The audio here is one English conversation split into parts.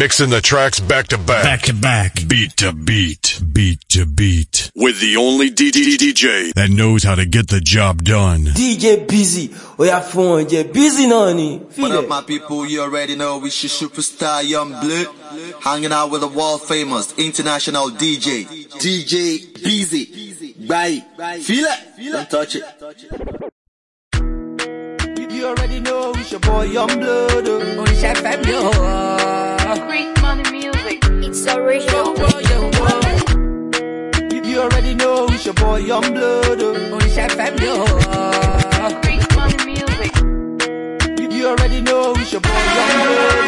Mixing the tracks back to back. Back to back. Beat to beat. Beat to beat. With the only DJ that knows how to get the job done. DJ Busy. Oh, yeah, phone. DJ Busy, nani. What up, my people? You already know we should superstar Young Blood. Hanging out with the world famous international DJ. DJ Busy. Bye. Feel it? Don't touch it. You already know it's your boy Young Blood. Great money music. It's original. You already know it's your boy Young Blood. Great money music. You already know it's your boy Young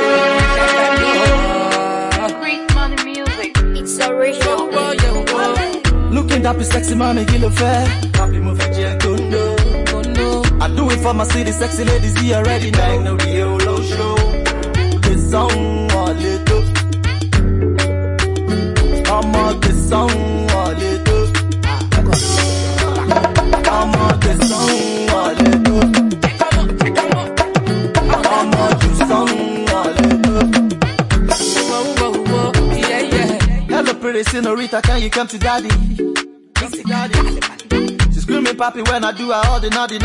Blood. Great money music. It's original. Looking up, sexy mommy, kill a fair. Happy move at Jack, I do it for my city, sexy ladies, you already know the Yolo show. This song, all little. I'm on this song, all little. I'm on this song, all little. I'm on this song, all little. Hello, pretty senorita, can you come to daddy? Come to daddy. Screaming papi when I do all the naughty.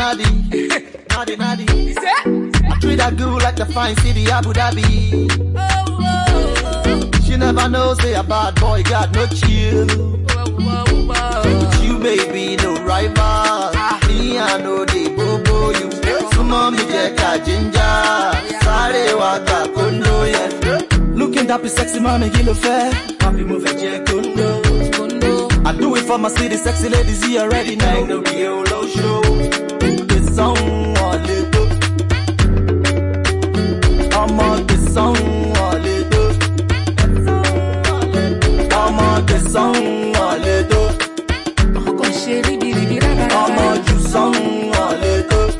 I treat that girl like the fine city Abu Dhabi. She never knows say a bad boy got no chill. With you baby no rival. Me I know the bobo you. So mommy jeka ginger. Sare waka kondo yeah. Looking up sexy mommy kill a fair. Papi move a kondo. I do it for my city, sexy ladies, you already know the Yolo show. This song, all little. I'm on this song, all little. I'm on this song, all little. I'm on this song, all little.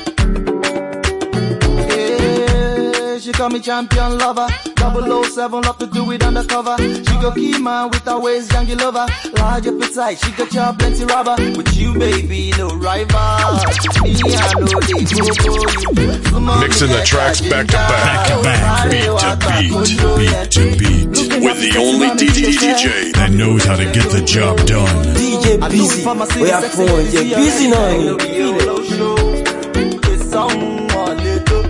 Yeah, she call me champion lover. 007, love to do it undercover. She go key man with her waist, young lover. Large appetite, she got your plenty rubber. With you, baby, no rival. Me, I know they go. Mixing the tracks back to back. Beat to beat. With the only DJ that knows how to get the job done. DJ Busy. Oh, yeah, phone. DJ Busy, nani. This song, all little.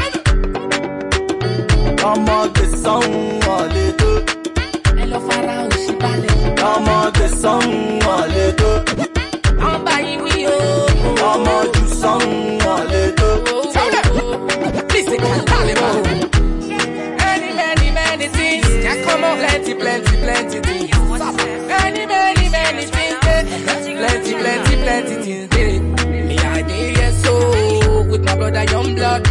I'm on this song, all little. I'm on this song, all little. I'm on this song, all little. Listen, many things. Can come on, plenty things. Many things. Plenty things. Me idea so with my brother Young Blood.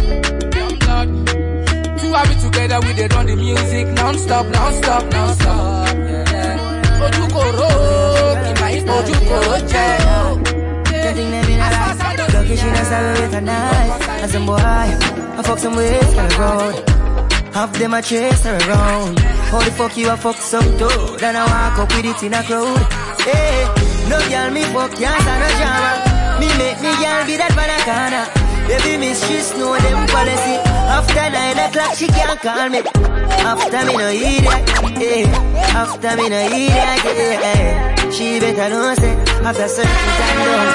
Are we together with the run the music non-stop. Location is all with a knife. As a boy, I fuck some ways on the road. Half them I chase her around. How the fuck you a fuck some dude? Then I walk up with it in a crowd. Hey, no girl me fuck, can't stand no drama. Me make me girl be that banana. Baby miss, she know them policy. After 9 o'clock she can't call me. After me no eat that, yeah. After me no eat that, yeah. She better know say after certain time don't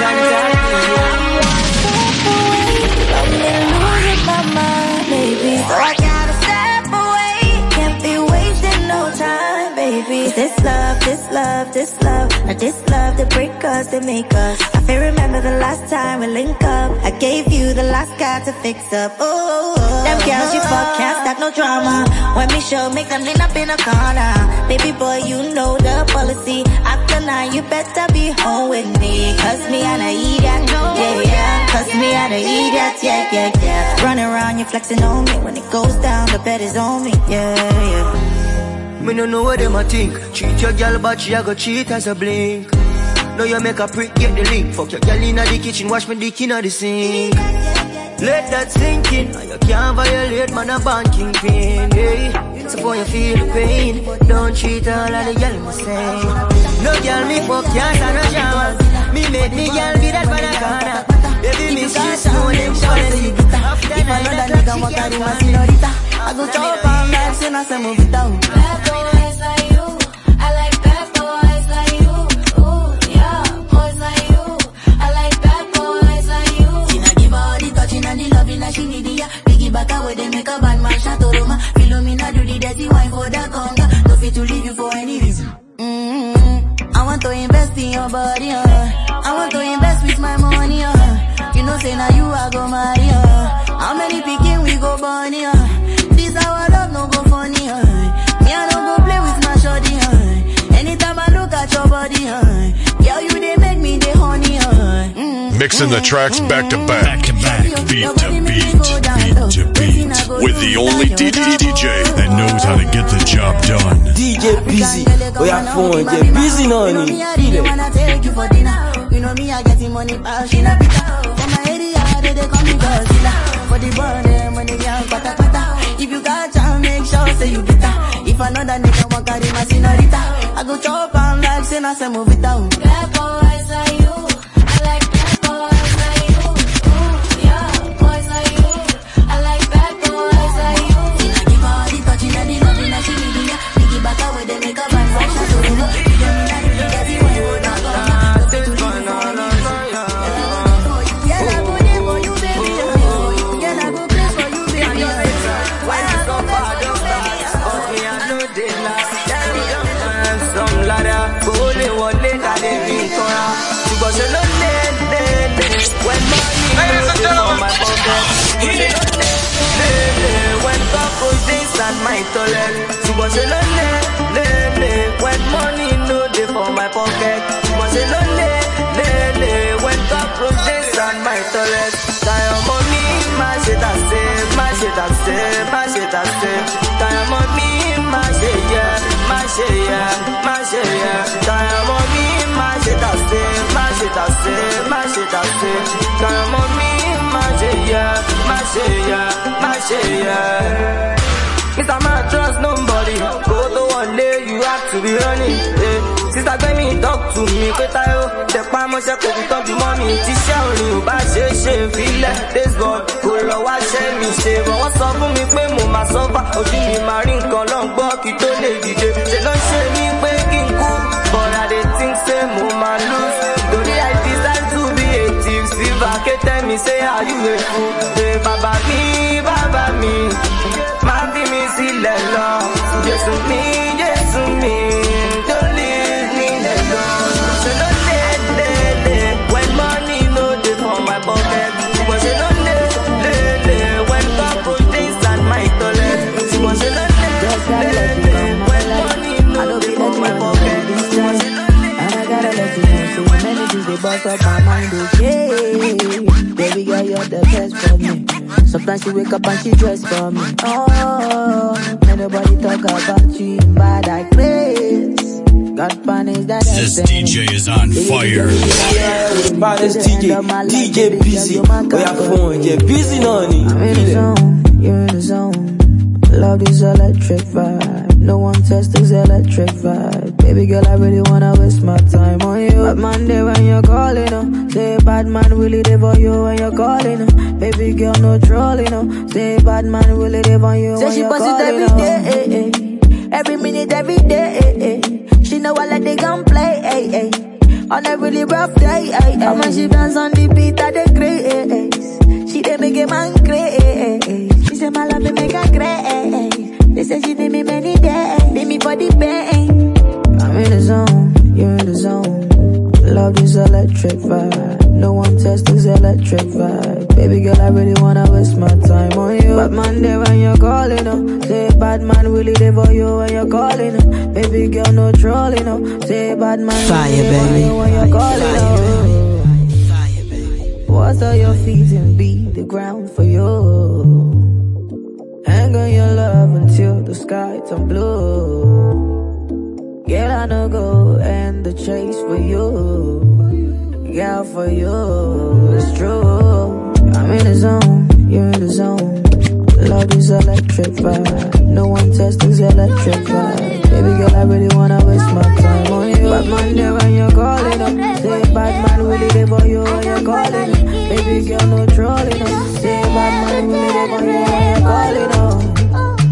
I'm losing my mind, baby. So I gotta step away. Can't be wasting no time, baby. This love, or this love that break us, that make us. I feel remember the last time we link up. I gave you the last guy to fix up. Oh, them girls you fuck can't start no drama. When me show, make them lean up in a corner. Baby boy, you know the policy. After 9, you better be home with me. Cause me and I eat that, yeah. Cause me and I eat that, yeah. Running around, you flexing on me. When it goes down, the bed is on me, yeah. Me no know what them a think. Treat your girl but she a go cheat as a blink. Now you make a prick, get the link. Fuck your girl inna the kitchen, wash me dick inna the sink. Let that sink in. You can't violate man a banking pin, hey. So for you feel the pain, don't treat all of the girl the same. No girl me fuck can't stand no drama. Me make me girl be that banana. Baby me she know them policy. After if another nigga walk out in my senorita, I go chop on that, say I say move it down. Bad boys like you, I like bad boys like you. Ooh, yeah, boys like you, I like bad boys like you. She not give her the touching and the loving that she need, yeah. Piggy back away, they make a bad man shot to Roma. Philomena do the dirty wine for the conga. Don't fit to leave you for any reason. I want to invest in your body, I want to invest with my money, You know say now you I go marry, How many picking we go bunny, This our love no go funny, Me I don't go play with my shorty, Anytime I look at your body, Girl you they make me the honey, Mixing the tracks back to back, beat to beat, beat to beat, with the only DJ that knows how to get the job done. DJ Busy, we are phone, DJ Busy no ni. You wanna take you for dinner? You know me I getting money, she not bitter. For my area they call me Godzilla. For the burn when they young pata pata. If you got chance, make sure say you get her. If another nigga walk out in my senorita, I go chop on like say I say move it down. Bad boys like you, I like bad boys like you. Ooh, yeah, boys like you, I like bad boys like you. She not give her the touching and the loving that she need, yeah. Piggy back away, they make a bad man shot to Roma. When couples dance at my toilet, when money no dey for my pocket, when couples dance at my toilet, time money, my shit I say, my shit I say, my shit I say, time money, my shit yeah, my shit yeah, my shit yeah, time money, my shit I say, my shit I say, my shit I say, time money. Mr. Man, trust nobody. Go to one day, you have to be running. Sister, let me talk to me. The palm shake up with the money. Tisha, you buy shit, feel like this boy. Go low, I share me, shave. What's up for me? Pay more, my sofa. Oh, give me my ring, long walk, it don't need it. They don't share me, baking cool. But I didn't think, say, more, man, lose. Don't I decide to be a thief? Silver, can't tell me, say, how you a fool? Baba me, man, be me, see, let love. Just me, don't leave me alone. So don't let, when money no dey for my pocket. But say don't let, when couple things at my toilet. But say don't let, when money no dey for my pocket. And I gotta let you know, so many things they bust up my mind, okay. Baby girl, you're the best for me. Sometimes she wake up and she dress for me. Oh, nobody talk about you in bad like grace. God punish that. This DJ is on fire. Baddest DJ Busy. We are phone, DJ Busy no ni. I'm in the zone, you're in the zone. Love this electric vibe. No one tests this electric vibe. Baby girl, I really wanna waste my time on you. Bad man there when you're calling, Say bad man really live on you when you're calling, Baby girl, no trolling, Say bad man really live on you when you're calling, Say she post it every day, every minute, every day, She know I let they gun play, On a really rough day, And when she dance on the beat, I dey grace. She dey make a man crazy. She say my love make her crazy. They say she need me many days, need me for the pain. I'm in the zone, you're in the zone. Love this electric vibe. No one tests this electric vibe. Baby girl, I really wanna waste my time on you. Bad man there when you're calling, Say bad man really live for you when you're calling, Baby girl, no trolling, Say bad man really live for you when you're calling, Fire, baby. What's all your feet and beat the ground for you? Hang on your love until the sky turn blue. Girl, I know go and the chase for you. Girl, for you, it's true. I'm in the zone, you're in the zone. Love this electric vibe. No one tests this electric vibe. Baby girl, I really wanna waste my time on you. Bad man there when you're calling, Say bad man really live for you when you're calling, Baby girl, no trolling, Say bad man really live for you when you're calling,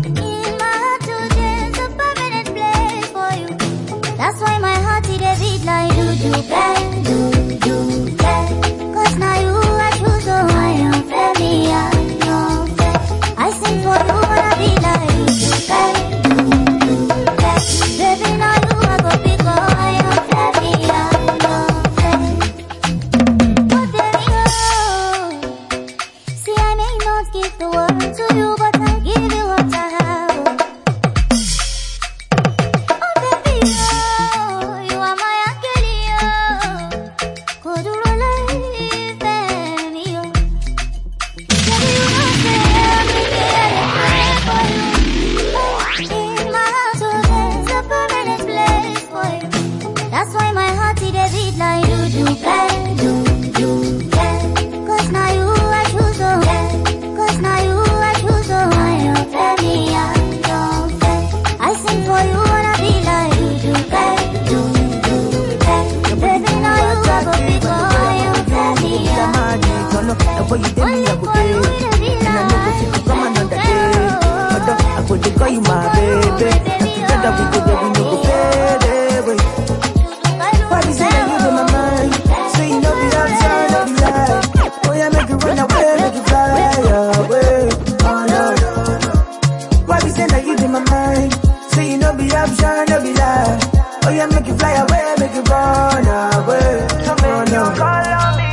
sing for you, wanna be like you do, hey, do, hey. Baby, now you have a big boy, you tell me, and when you tell me I go pay, and I know if you come another day, I go to call you my baby, and together we go there, we no go pay, why you say that you in my mind, say you know be outside, no be lie, oh yeah, make you run away, make you fly away, oh no, why you say that you in my mind, say you know be outside, no be lie, oh yeah, make you fly away, make you run away, oh no, call on me.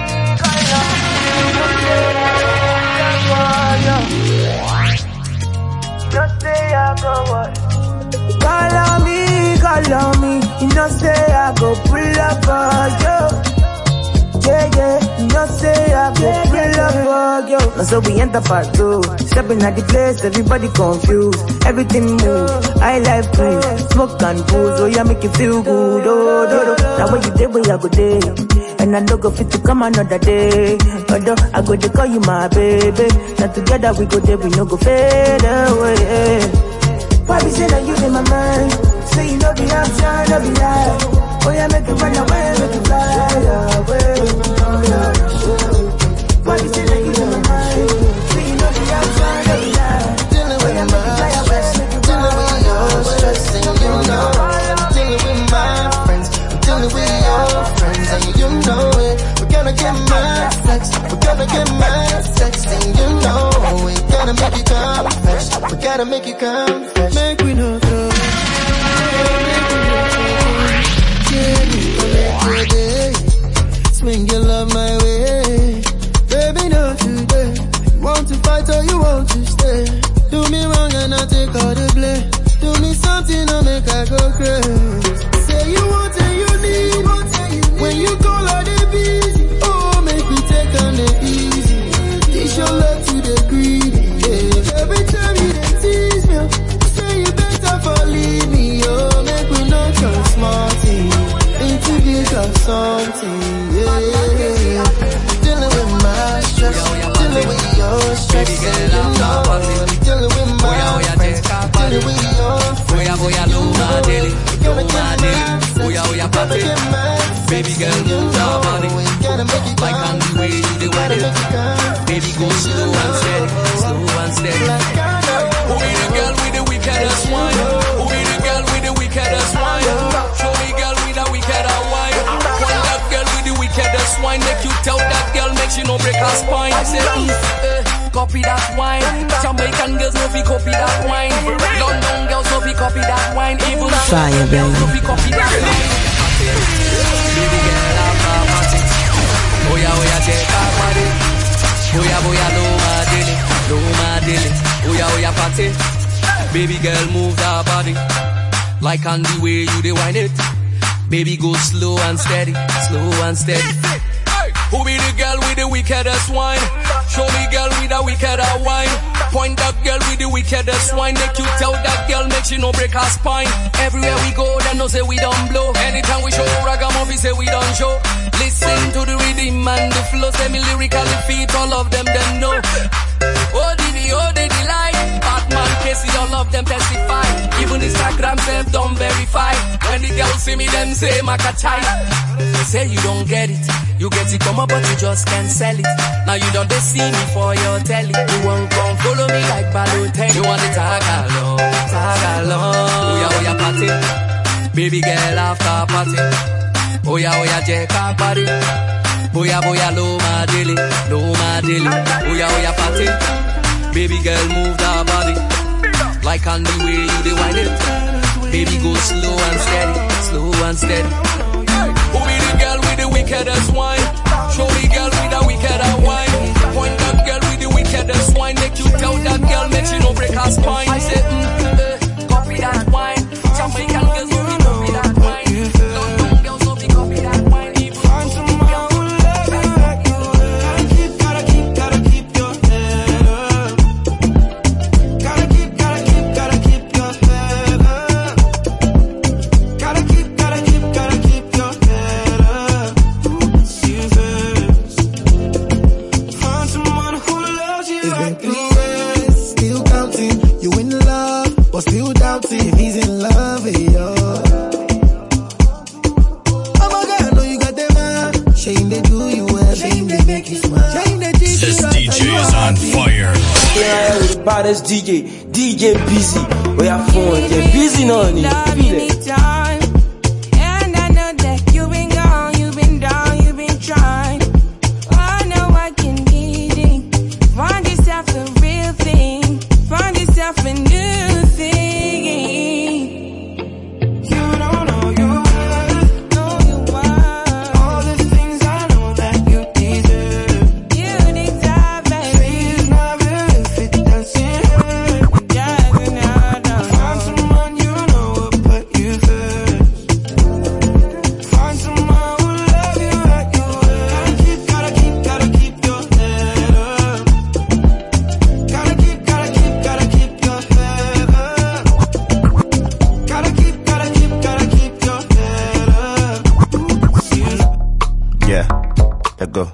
Just say I go what? Call on me, you know say I go pull up for you. Yeah, you know say I go pull up for you. Now so we enter part 2, stepping at the place, everybody confused. Everything move, I like food, smoke and booze, oh yeah, make you feel good, oh, now when you day, where I go day, and I don't go fit to come another day, although I go to call you my baby, now together we go there, we no go fade away. Why we say that you in my mind, say you know be outside, no be lie, oh yeah, make you run away, make you fly away, oh yeah. Why we say that you in my mind, say you know be outside, no be lie, oh yeah, make you fly away, make you dealing with your stress, and you know, I'm dealing with my friends, I'm dealing with your friends, and you know it. We're gonna get mad sex, we're gonna get mad sex, and you know we gotta make you come fresh, we gotta make you come fresh. Make we know through. Swing your love my way, baby, not today. You want to fight or you want to stay? Do me wrong and I take all the blame. Do me something to make I go crazy. Say you want and you need. When you call her the busy, oh, make me take on the easy. Teach your love to the greedy, yeah. Every time you tease me, say you better for leave me, oh, make me not your small thing. Ain't too big or something, yeah. Dealing with my stress, dealing with your stress, and you know, dealing with my friends, dealing with your friends, baby girl, move your body, like on the way you do it. Baby, go slow and steady, slow and steady. Who be the girl with the wickedest wine? Who be the girl with the wickedest wine? Show me girl with the wickedest wine. One that girl with the wickedest wine, make you tell that girl, make she no break her spine. I say, copy that wine. Jamaican girls no be copy that wine. London girls no be copy that wine. Even fire girls no be copy that wine. Baby girl, I'm a party. Oh yeah, take a party. Oh yeah, low my daily. Oh yeah, party. Baby girl, move that body. Like on the way you dey wind it. Baby, go slow and steady, slow and steady. Who be the girl with the wickedest wine? Show me girl with the wickedest wine. Point that girl with the wickedest wine. Make you tell that girl, make she no break her spine. Everywhere we go, them no say we don't blow. Anytime we show ragamuffin, say we don't show. Listen to the rhythm and the flow. Say me lyrically feet, all of them know. Oh diddy lie. Batman, Casey, all of them testify. Even Instagram self don't verify. When the girls see me, them say Makachai. Say you don't get it. You get it come up, but you just can't sell it. Now you don't see me for your telly. You won't come follow me like Balotelli. You want to tag along. Oh yeah, party. Baby girl after party. Oh yeah, Jeka party. Oh yeah, low my daily. Oh yeah, party. Baby girl move that body. Like on the way you dey wind it. Baby go slow and steady. Who be the girl with the wickedest wine? Show me girl with the wickedest wine. Point that girl with the wickedest wine. Make you tell that girl, make she no break her spine. I say, copy that wine. Jamaican girls no be copy that wine. London girls no be copy that wine. Even find someone who love you like you. Gotta keep your head up. Gotta keep your head up. Gotta keep your head up. Find someone who loves you like me. Still counting, you in love. love you. Oh my God, I know you got them man. Shame they do you well, shame they make you smile. This DJ is on fire. Yeah, with the baddest DJ Busy. Where you phone, yeah, Busy no need. Feel it. And I know that you've been gone, you've been down, you've been trying. I know I can need it. Find yourself a real thing. Find yourself a new thing. You don't know you worth, know you worth. All the things I know that you deserve. You deserve it. Say it's not real if it doesn't hurt. Yeah, find someone you know will put you first. Find someone who love you like you were. Gotta keep your head up. Gotta keep your head up. Gotta keep your head up. Yeah, let go.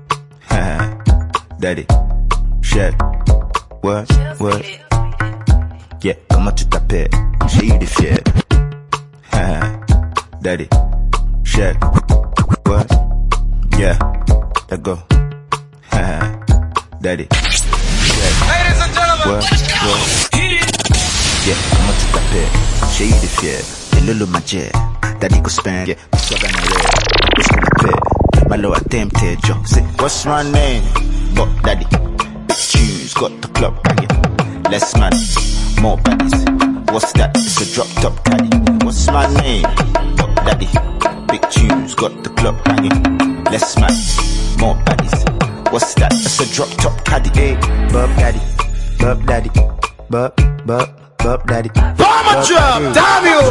Daddy, shit. What? Yeah, comment tu t'appelles? J'ai eu des fiers. Daddy, shit. What? Yeah, let go. Daddy, shit. What? Yeah, comment tu t'appelles? J'ai eu des fiers. Et Lolo Majer. Daddy go spend. Yeah, so gonna wear. What's gonna pay? My low attempted joke. Say, what's my name? But Daddy, big tunes got the club banging. Less man, more baddies. What's that? It's a drop top caddy. What's my name? But Daddy, big tunes got the club banging. Less man, more baddies. What's that? It's a drop top caddy. Hey, Bub Daddy, Bub Daddy, Bub Daddy. Bomber drop, damn you!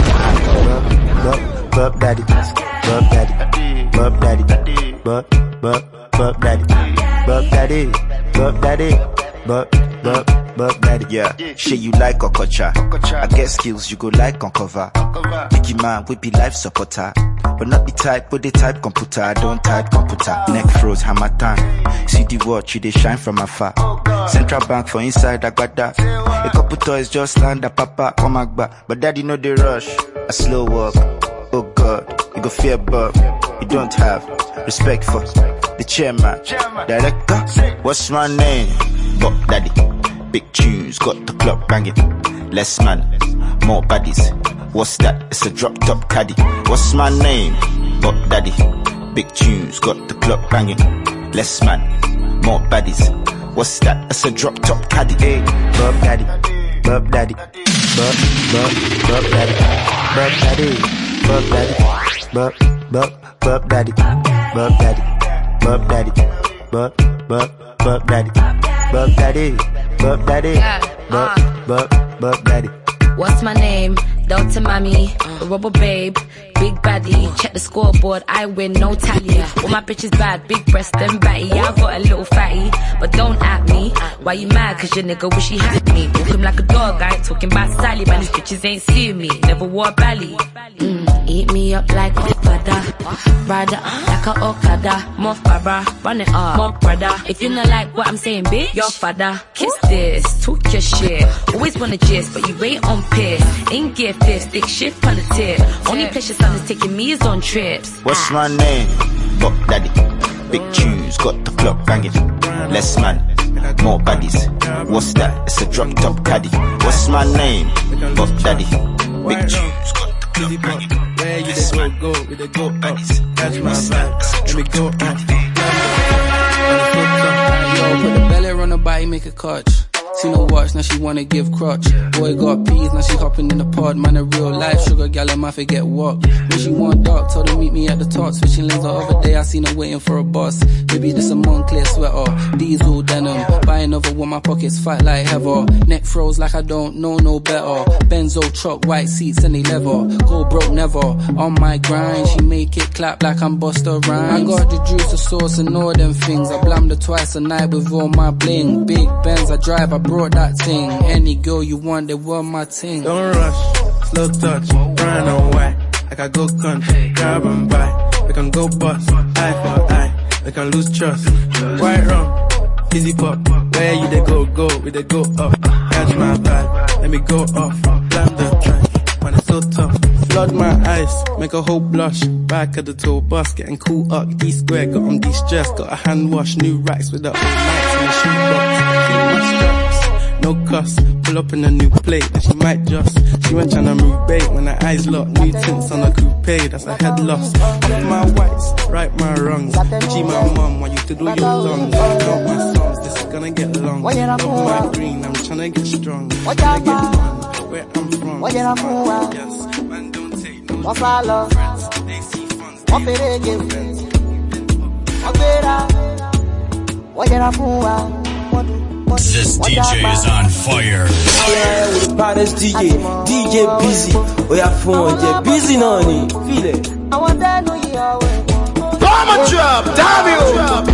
Bub Daddy, Bub Daddy, Bub Daddy, Bub Daddy, Bub Daddy, Bub Daddy, Bub Daddy. Yeah, shit you like Okocha. I get skills you go like on cover. Biggie man, we be life supporter. But not the type, but the type computer. I don't type computer. Neck froze, hammer time. See the watch, you they shine from afar. Central bank for inside, I got that. A couple toys just land a papa, come back. But daddy know the rush. A slow walk. Oh God, you go fear Bob. You don't have respect for the chairman, director. What's my name? Bob Daddy. Big tunes, got the club banging. Less man, more baddies. What's that? It's a drop top caddy. What's my name? Bob Daddy. Big tunes, got the club banging. Less man, more baddies. What's that? It's a drop top caddy. Hey, Bob Daddy, Bob Daddy, Bob Daddy, Bob Daddy, Bob Daddy, Bob Daddy, Bob Daddy, Bob Daddy, Bob Daddy, Bob Daddy, Bob Daddy, Bob Daddy. What's my name? Delta Mommy, Rubber Babe, Big Baddie. Check the scoreboard, I win, no tally. All my bitches bad, big breast and batty. I got a little fatty, but don't at me. Why you mad? Cause your nigga wish he had me. Walk him like a dog, I ain't talking about Sally. But these bitches ain't seeing me, never wore belly. Eat me up like a fada, rider like a Okada. More Farah, run it up, more brother. If you not like what I'm saying, bitch, your father. Kiss this, talk your shit. Always wanna gist, but you ain't on piss. Ain't give this, stick shift on the tip. Only place your son is taking me is on trips. What's my name? Bob Daddy. Big tunes, got the club banging. Less man, more baddies. What's that? It's a drop top caddy. What's my name? Bob Daddy. Big tunes, got the club banging. Where you they go, we they go up. Catch my vibe, let me go up. Yo, put the belly on her body, make a clutch. Seen her watch, now she wanna give crutch. Boy got peas, now she hopping in the pod. Man, a real life sugar gal, I might forget what. When she want dark, told her meet me at the top. Switching lanes the other day, I seen her waiting for a bus. Maybe this a Moncler sweater, diesel denim. Buy another one, my pockets fat like heather. Neck froze like I don't know no better. Benzo truck, white seats and they leather. Go broke never, on my grind. She make it clap like I'm Busta Rhymes. I got the juice, the sauce and all them things. I blammed her twice a night with all my bling. Big Benz I drive, I brought that thing. Any girl you want, they want my thing. Don't rush, slow touch, brown and white. Like I go country, grab and buy. We can go bust, eye for eye. We can lose trust, quite wrong. Easy pop, where you they go, we they go up. Catch my vibe, let me go off. Blam the track, when so tough. Flood my eyes, make a whole blush. Back of the tour bus, getting cool up. D-square, got on de-stressed. Got a hand wash, new racks with the old lights in the shoebox. Keep my straps, no cuss. Pull up in a new plate that she might just. She went tryna move bait when her eyes locked. New tints on a coupe, that's a head loss. Left my whites, right my wrongs. G my mum, while you to do your lungs. Count my songs, this is gonna get long. Love my green, I'm tryna get strong. Tryna get fun, where I'm from. Yes, man don't take no friends. They see funds, they This DJ is on fire. Yeah, with the baddest DJ Busy. We are phone, DJ Busy noni. Feel it. I want to know you are Bomber drop, damn you.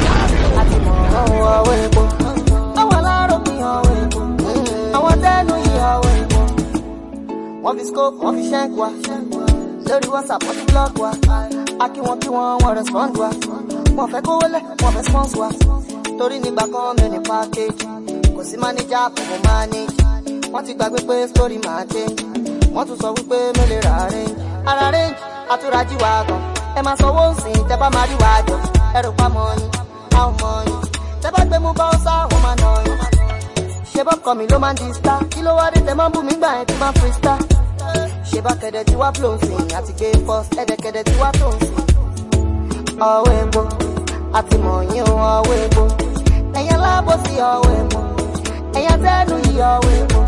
One fi scope, one fi shank wa. Lórí WhatsApp, one fi blog wa. Aki wọn kí wọn respond wa. Wọ́n fẹ́ kó wọlé, wọ́n fẹ́ sponsor wa. Torí nígbà kan mi ní package. Kò sí manager kò mọ manage. Wọ́n ti gbàgbé pé story máa change. Wọ́n tún sọ wípé mi lè ra range. Ara range, àtúrájí wa gan. Ẹ máa sanwó nsìn, tẹ́ bá máa rí wa jọ. Ẹ rò pa mọ́ yín, a ò mọ̀ yín. Tẹ́ bá gbé mú bá ọ̀sá, wọ́n máa nà yín. Ṣé bọ́ kọ́ mi ló máa ń di star? Kí ló wá dé tẹ́ máa ń bù mí gbà ẹ̀ tí máa ń free star? Ṣé bá kẹ̀dẹ̀ tí wá flow sìn? Àti gbé first, ẹ̀dẹ̀kẹ̀dẹ̀ tí wá tó ń sìn. Ọwọ́ epo, àti mọ̀ yín o, ọwọ́ epo. Ẹ̀yàn lábọ̀ sí ọwọ́ epo. Ẹ̀yàn tẹ́nu yìí ọwọ́ epo.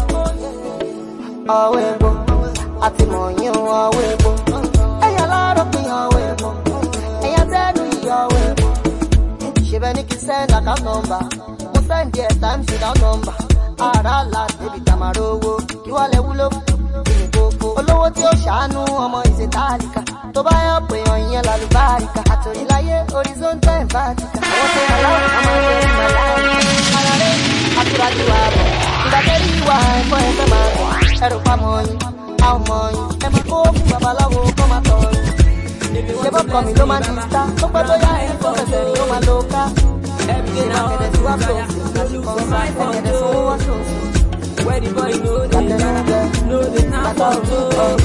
Ọwọ́ epo, àti mọ̀ yín o, ọwọ́ epo. Ẹ̀yàn lárọ̀ pín ọwọ́ epo. Ẹ̀yàn tẹ́nu yìí ọwọ́ epo. Ṣé bẹ́ẹ̀ ni kí send account number? Mo send there times without number. Ara la débi tamaro owó. Kí wọ́n lè wúlò fún mi gbogbo. Olówó tí ó ṣàánú ọmọ ìṣe tálíkà. Tó bá yọ pé ọ̀yìn lálùbáríkà. Àtòríláyé horizontal and vertical. Àwọn tó yà láwọn àmọ́ ìwé ìmọ̀ láwọn. Ara rẹ̀ àtúrájú wa bọ̀. Ìgbà tẹ́lí ìwà ẹ̀fọ́ ẹ̀fẹ́ máa bọ̀. Ẹrù pa mọ́ yín, a ò mọ̀ yín. Ẹ máa kó fún babaláwo kó máa tọ̀ yín. Ṣé bọ́ kọ́ mi ló máa ń di star? Tó pẹ́ tó yá ẹni tó fẹsẹ̀ ni ó máa lo ká. Ẹ̀bùkẹ́ náà kẹ̀dẹ̀ tí wá flow sí. Lásìkò ẹ̀kẹ̀dẹ̀ fún wá flow sí. Where the boy know they not for you.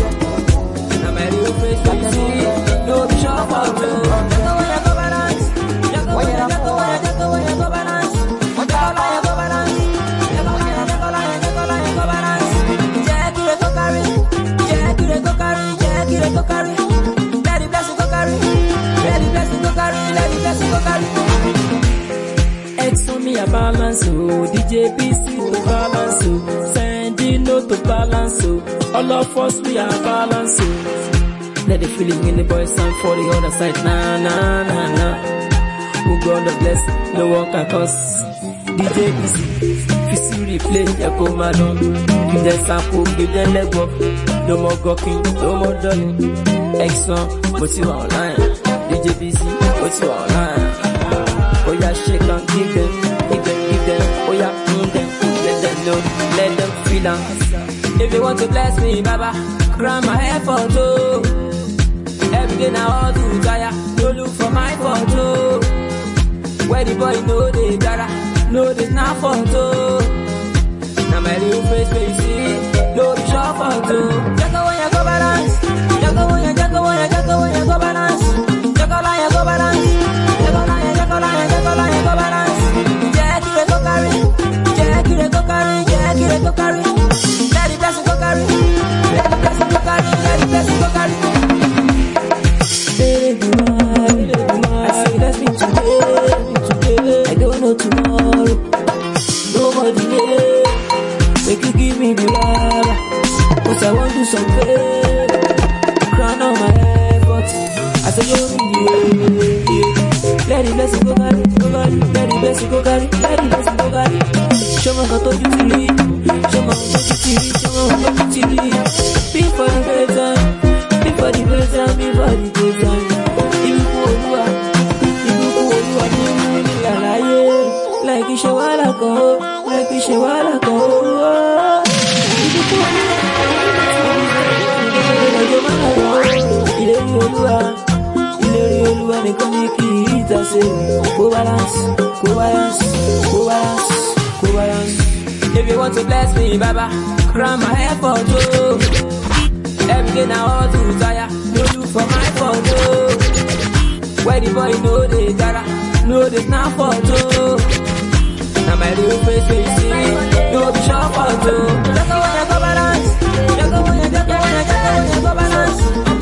Now my real face you see, no be sure for you. Jacko when you go balance, Jacko when you go balance, Jacko when you go balance, Jacko when you go balance, Jacko when you go balance. Jacko the go carry, Jacko the go carry, Jacko the go carry. Let the blessing go carry, let the blessing go carry, let the blessing go carry. X on me a balance, oh DJ BC to balance, oh Sandino to balance, oh all of us we are balance, oh. Let the feeling in the boys sound for the other side, nah nah nah nah. Who God bless, no one can cause. DJ BC, if you replay, you come along. Give them sample, give them leg up. No more gawking, no more darling. X1, but you are online. DJ BC, but you are online. Oh yeah, shake and give them. Oh yeah, need them. Let them know, let them feel them. If they want to bless me, Baba, grant my effort, oh. Every day now all do tire, no look for my photo. Where the boy know they gotta, know they not photo. Now my real face, you see, no be sure photo. Jacko when you go balance, Jacko when you go balance, Jacko when you go balance. I don't know tomorrow. Nobody knows. Make you give me the love, 'cause I want to some favor. Crown on my effort. I say you need it. Let the blessing go carry, let the blessing go carry, let the blessing go carry. Show me how to do it, show me how to do it, show me how to do it. Before the great time, before the great time, before the great time. If you go, like you show all I go, like you show all I go. If you go, Olúwa nìkan ní kí ìta ṣe kó balance, kó balance, kó balance, kó balance. If you want to bless me, Baba, grant my effort, oh. Every day now all to tire. No do for my photo. Where the boy know they gotta. No they not photo. Now my little face where you see. No be short photo. Just go when you go balance. Just go when you go balance. Just go balance.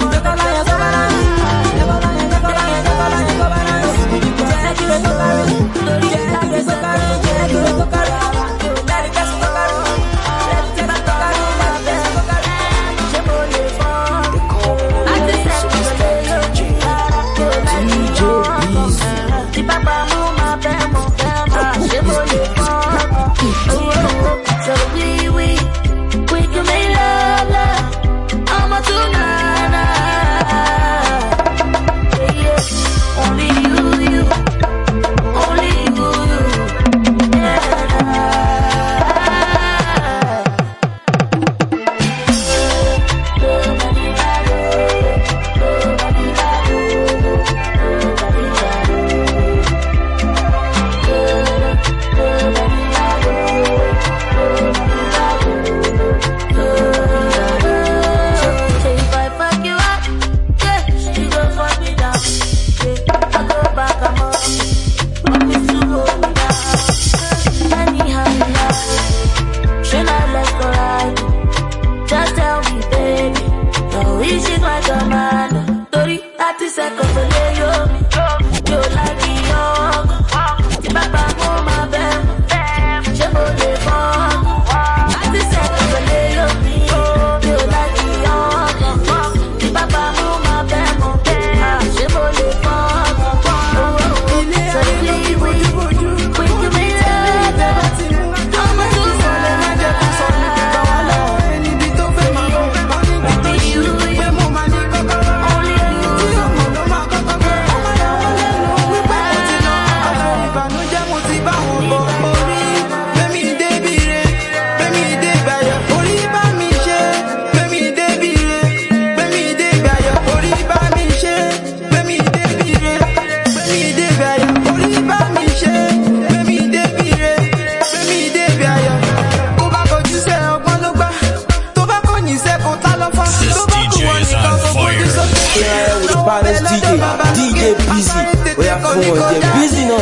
DJ Busy, we are phone, yeah, busy now.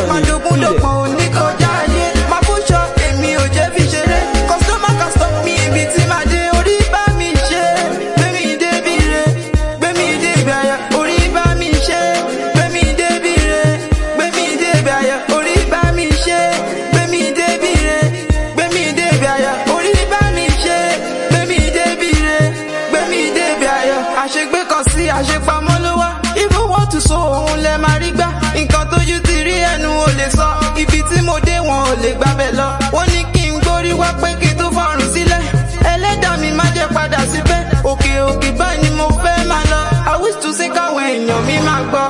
lè gbábẹ́ lọ. Wọ́n ní kí n gbórí wá pé kí tó fọ́rùn sílẹ̀. Ẹlẹ́dàá mi má jẹ́ padà síbẹ̀. Òkè òkè báyìí ni mo fẹ́ máa lọ. I wish to see káwọn èèyàn mi máa gbọ́.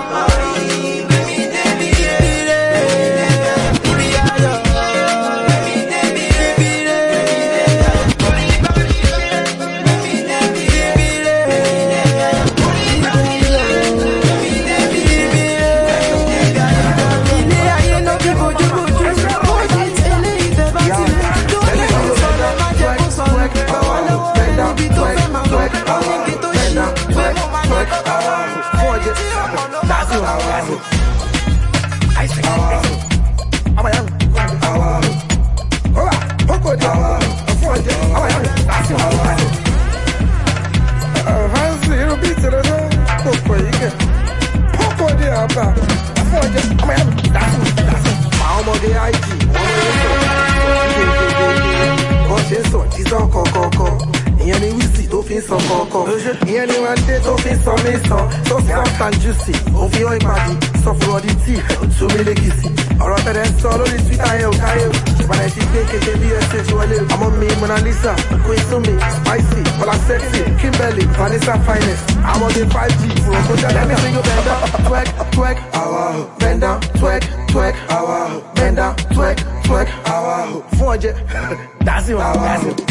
Ìyẹn ni wọ́n dé tó fi sọ mí sàn tó soft and juicy. Ó fi hàn ìpàdé sọ fún ọdí tí tó mi lè kìsì. Ọ̀rọ̀ tẹ̀lé ń sọ lórí Twitter yẹn ò káyé o. Ìbàdàn ti gbé kékeré bí ẹsẹ̀ tí wọlé o. Ọmọ mi Mona Lisa, Queen Sumi, Spicy, Bola Sexy, Kimberly, Vanessa Finest. Àwọn ọdẹ 5G fún ọkọ̀ jáde. Let me see you bend down, twerk, twerk, bend down, twerk, twerk, bend down, twerk, twerk, fún ọjẹ́. That's it, that's it.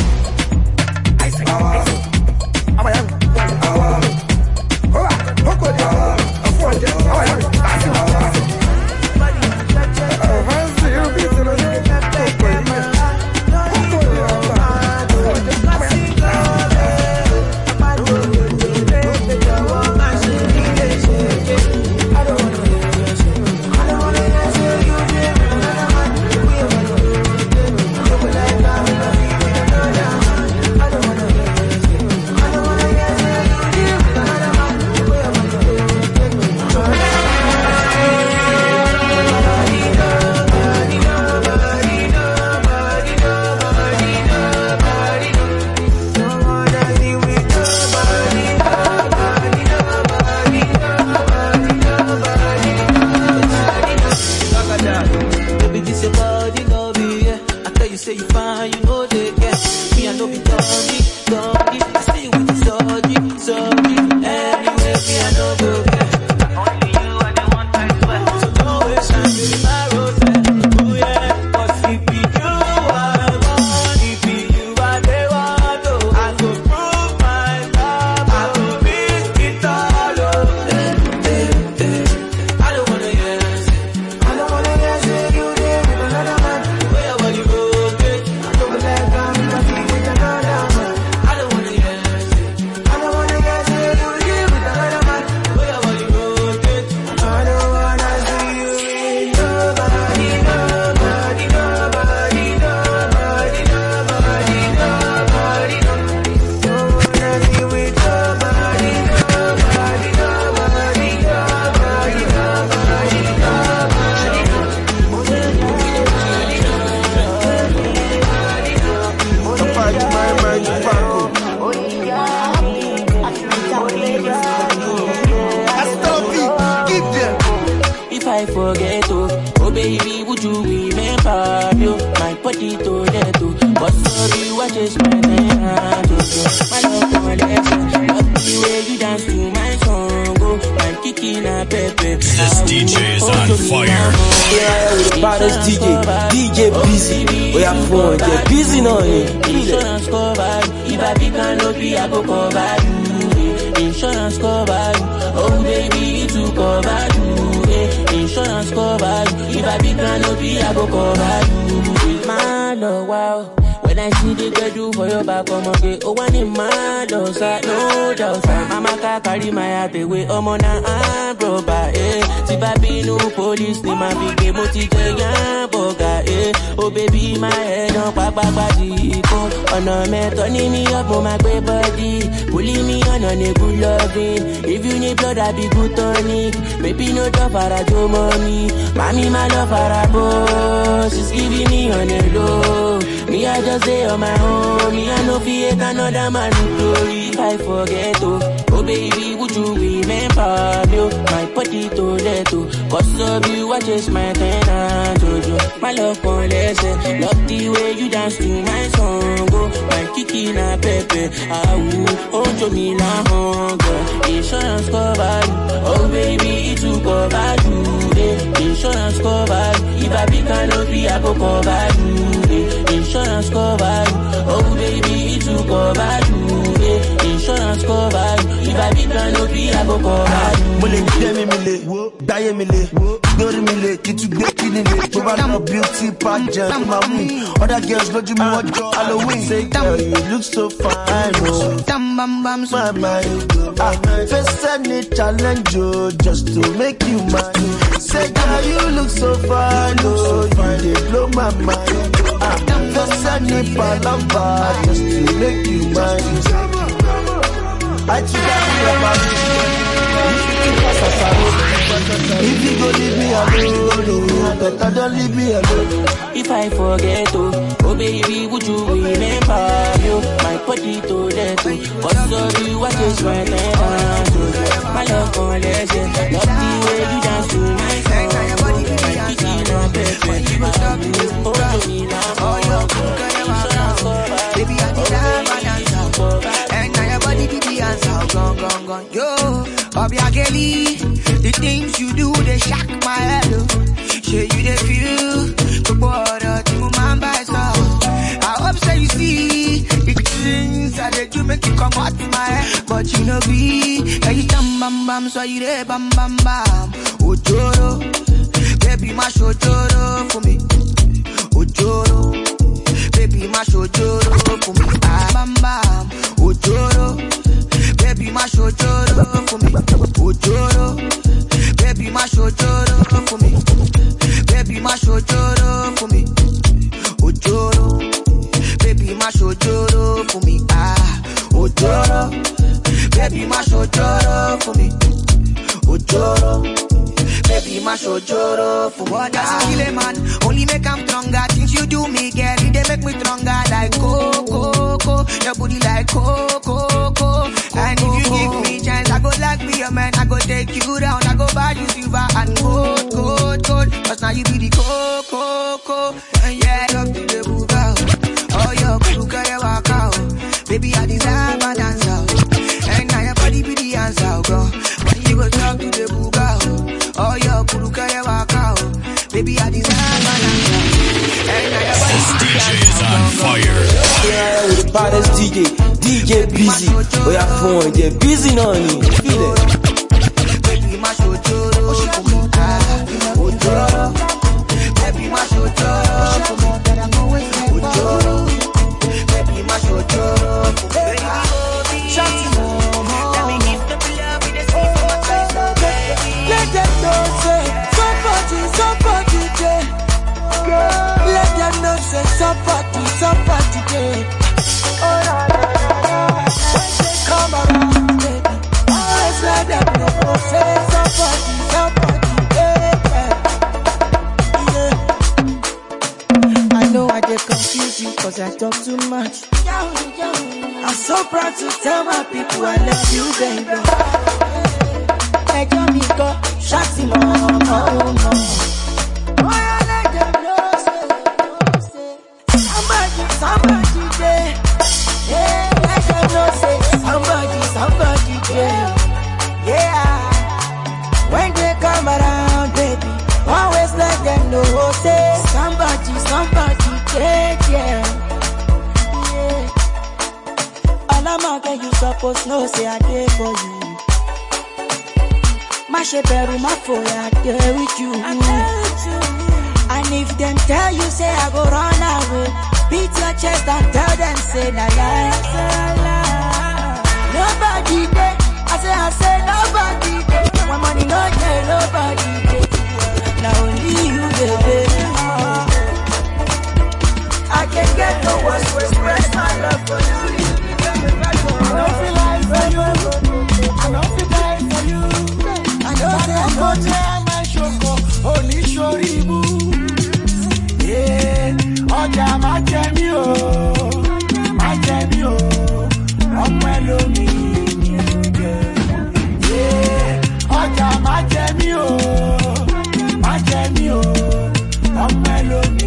I forget, oh baby, would you remember me? My body to that, but sorry, what is my name? My love, my lesson, love the way you dance to my song, oh, I'm kicking a pepe. This DJ is on fire. Yeah, with the baddest DJ Busy. We are fun, get busy now. Insurance cover, if I be canopy, I go cover you. Insurance cover you, oh baby, to cover you. Insurance cover you, if I be canopy, I go cover you. With my love, wow. When I see the girl do for your back, I'm okay. Oh, one in my love, no doubt. Mama can carry my heart away. I'm on a broke, si baby no police, ni ma big motive, young boga, oh baby, my head on papa body. On a man, turning me up on my great body. Pulling me on a good loving. If you need blood, I be good tonic. Baby, no doubt for a joe money. Mommy, my love for a boss. She's giving me on a low. Me, I just stay on my own. Me, I no fear another man glory. If I forget, oh baby, would you remember me? My body to that, cause of you, I just my tenant, my love for lesson. Love the way you dance to my song, oh, my kicking a pepe. Oh, to me la hunger. Insurance cover you, oh baby, to cover you. Insurance cover you, if I be canopy, I go cover you. Insurance cover you, oh baby, to cover you. Insurance cover you, if I be canopy, I go cover you. Mole demi mile, daye mile, glory mile, kitu gbeki nile. Global beauty pageant, my win. Other girls go to me what Halloween. Say girl, you look so fine, oh. My mind, first I need challenge you just to make you mine. Say girl, you look so fine, oh. You dey blow my mind. First I need palamba just to make you mine. I if you go leave me alone, better don't leave me alone. If I forget, oh baby, would you remember you? My body to that, cause of you, I just right now. My love for lesson, love the way you dance to my song. My kicking on pepe, oh to me now, oh your baby, I need a balance, and now your body be the answer, gone, yo, Obiageli. The things you do, they shock my head. Say you they feel the border to my by so. I hope so you see the things that they do make you come out my head. But you know be, hey you bam bam, so you they bam bam bam. Ojoro, baby mash ojoro for me. Ojoro, baby mash ojoro for me. Bam bam, ojoro, baby mash ojoro for me. Ojoro. Baby, my shojoro for me. Baby, my shojoro for me. Ojoro. Baby, my shojoro for me. Ojoro. Baby, my shojoro for me. Ojoro. Baby, my shojoro for me. What does kill a man? Only make him stronger. Things you do me, girl, they make me stronger. Like coco, your booty like coco. And if you give me chance, I go like be your man. I go take you down. I go buy you silver and gold. Cause now you be the coco. And yeah, love to the move out. Oh, your crew carry walk out. Baby, I desire my dance out. And now your body be the answer, girl. When you go talk to the move out. Oh, your crew carry walk out. Baby, I desire my dance out. And now your body be the answer. This DJ is on fire. Yeah, with the baddest DJ Busy. We are fun, get busy now. Feel it. Baby, my shojoro for me. Ojoro. Baby, my shojoro for me. Ojoro. Baby, my shojoro for me. Shawty, let me give the love with the sweet for my face, baby. Let them know say somebody day. Let them know say somebody day. Oh la la la, come around, baby. Always let them know say somebody day. Yeah. I know I get confused you 'cause I talk too much. I'm so proud to tell my people I love you, baby. Hey, Johnny, go, shut him on. suppose know say I did for you. My shepherd, my fool, I dare with you. And if them tell you say I go run away, beat your chest and tell them say na lie. Nobody there, I say nobody there. My money no there, nobody there. Now only you baby. I can't get no one to express my love for you. I don't feel like for you. I don't feel like for you. I don't say I'm going to my shoko. Only shoribu. Yeah, ọjà má jẹ mí o. Má jẹ mí o. Ọmọ ẹlòmí. Yeah, ọjà má jẹ mí o. Má jẹ mí o. Ọmọ ẹlòmí.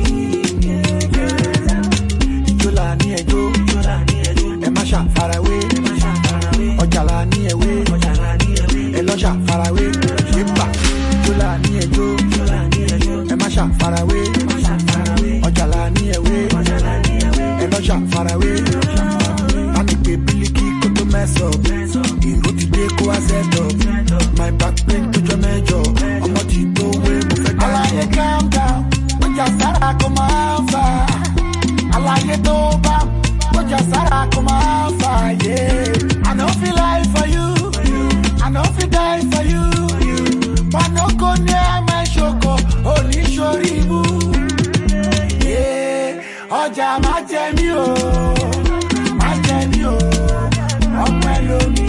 Ìjọla ní ẹjọ́. Ẹ má ṣàfarawé. Ọjà la ní ẹwé. Ẹ lọ ṣàfarawé. Yípa. Ìjọla ní ẹjọ́. Ẹ má ṣàfarawé. Ọjà la ní ẹwé. Ẹ lọ ṣàfarawé. Láti pé bílíkì kó tó mẹ́sọ̀. Ìró ti dé kó wá sẹ́tọ̀. My back pain tó jọ mẹ́jọ. Ọmọ ti tó wé mo fẹ́ gbà. Aláyé calm down. Ọjà sára kó máa fà. Aláyé tó bá. Ọjà sára kó máa fà. I no feel lie for you. I no feel die for you. But no go near my shoko. Only shoribu. Ọjà má jẹ mí o. Má jẹ mí o. Ọmọ ẹlòmí.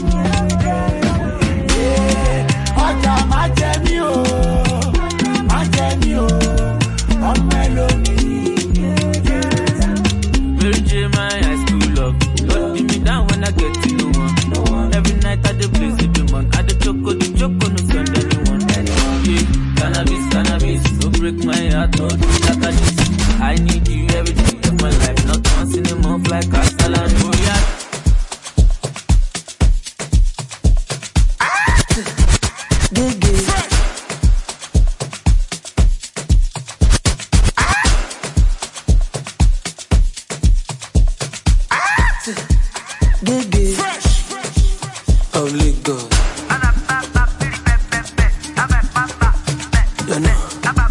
Ọjà má jẹ mí o. Má jẹ mí o. Ọmọ ẹlòmí. Mary J, my high school love. Don't beat me down when I get to no one. Every night I dey blaze with the man. I dey choco, no send anyone. Yeah, cannabis, so break my heart, no do like I this. I need you every day of my life, not once in a month like Castellan. Oh yeah. Only God. You know.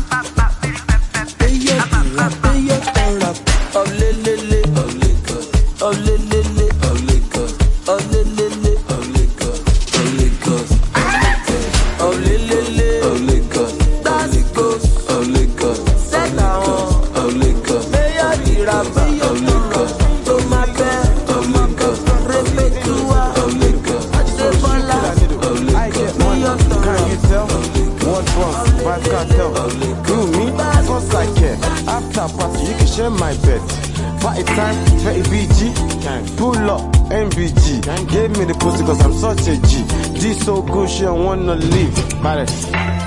My bet. Party time, 30 BG. Pull up, MBG. Gave me the pussy cause I'm such a G. D so good, she don't wanna leave. Paris.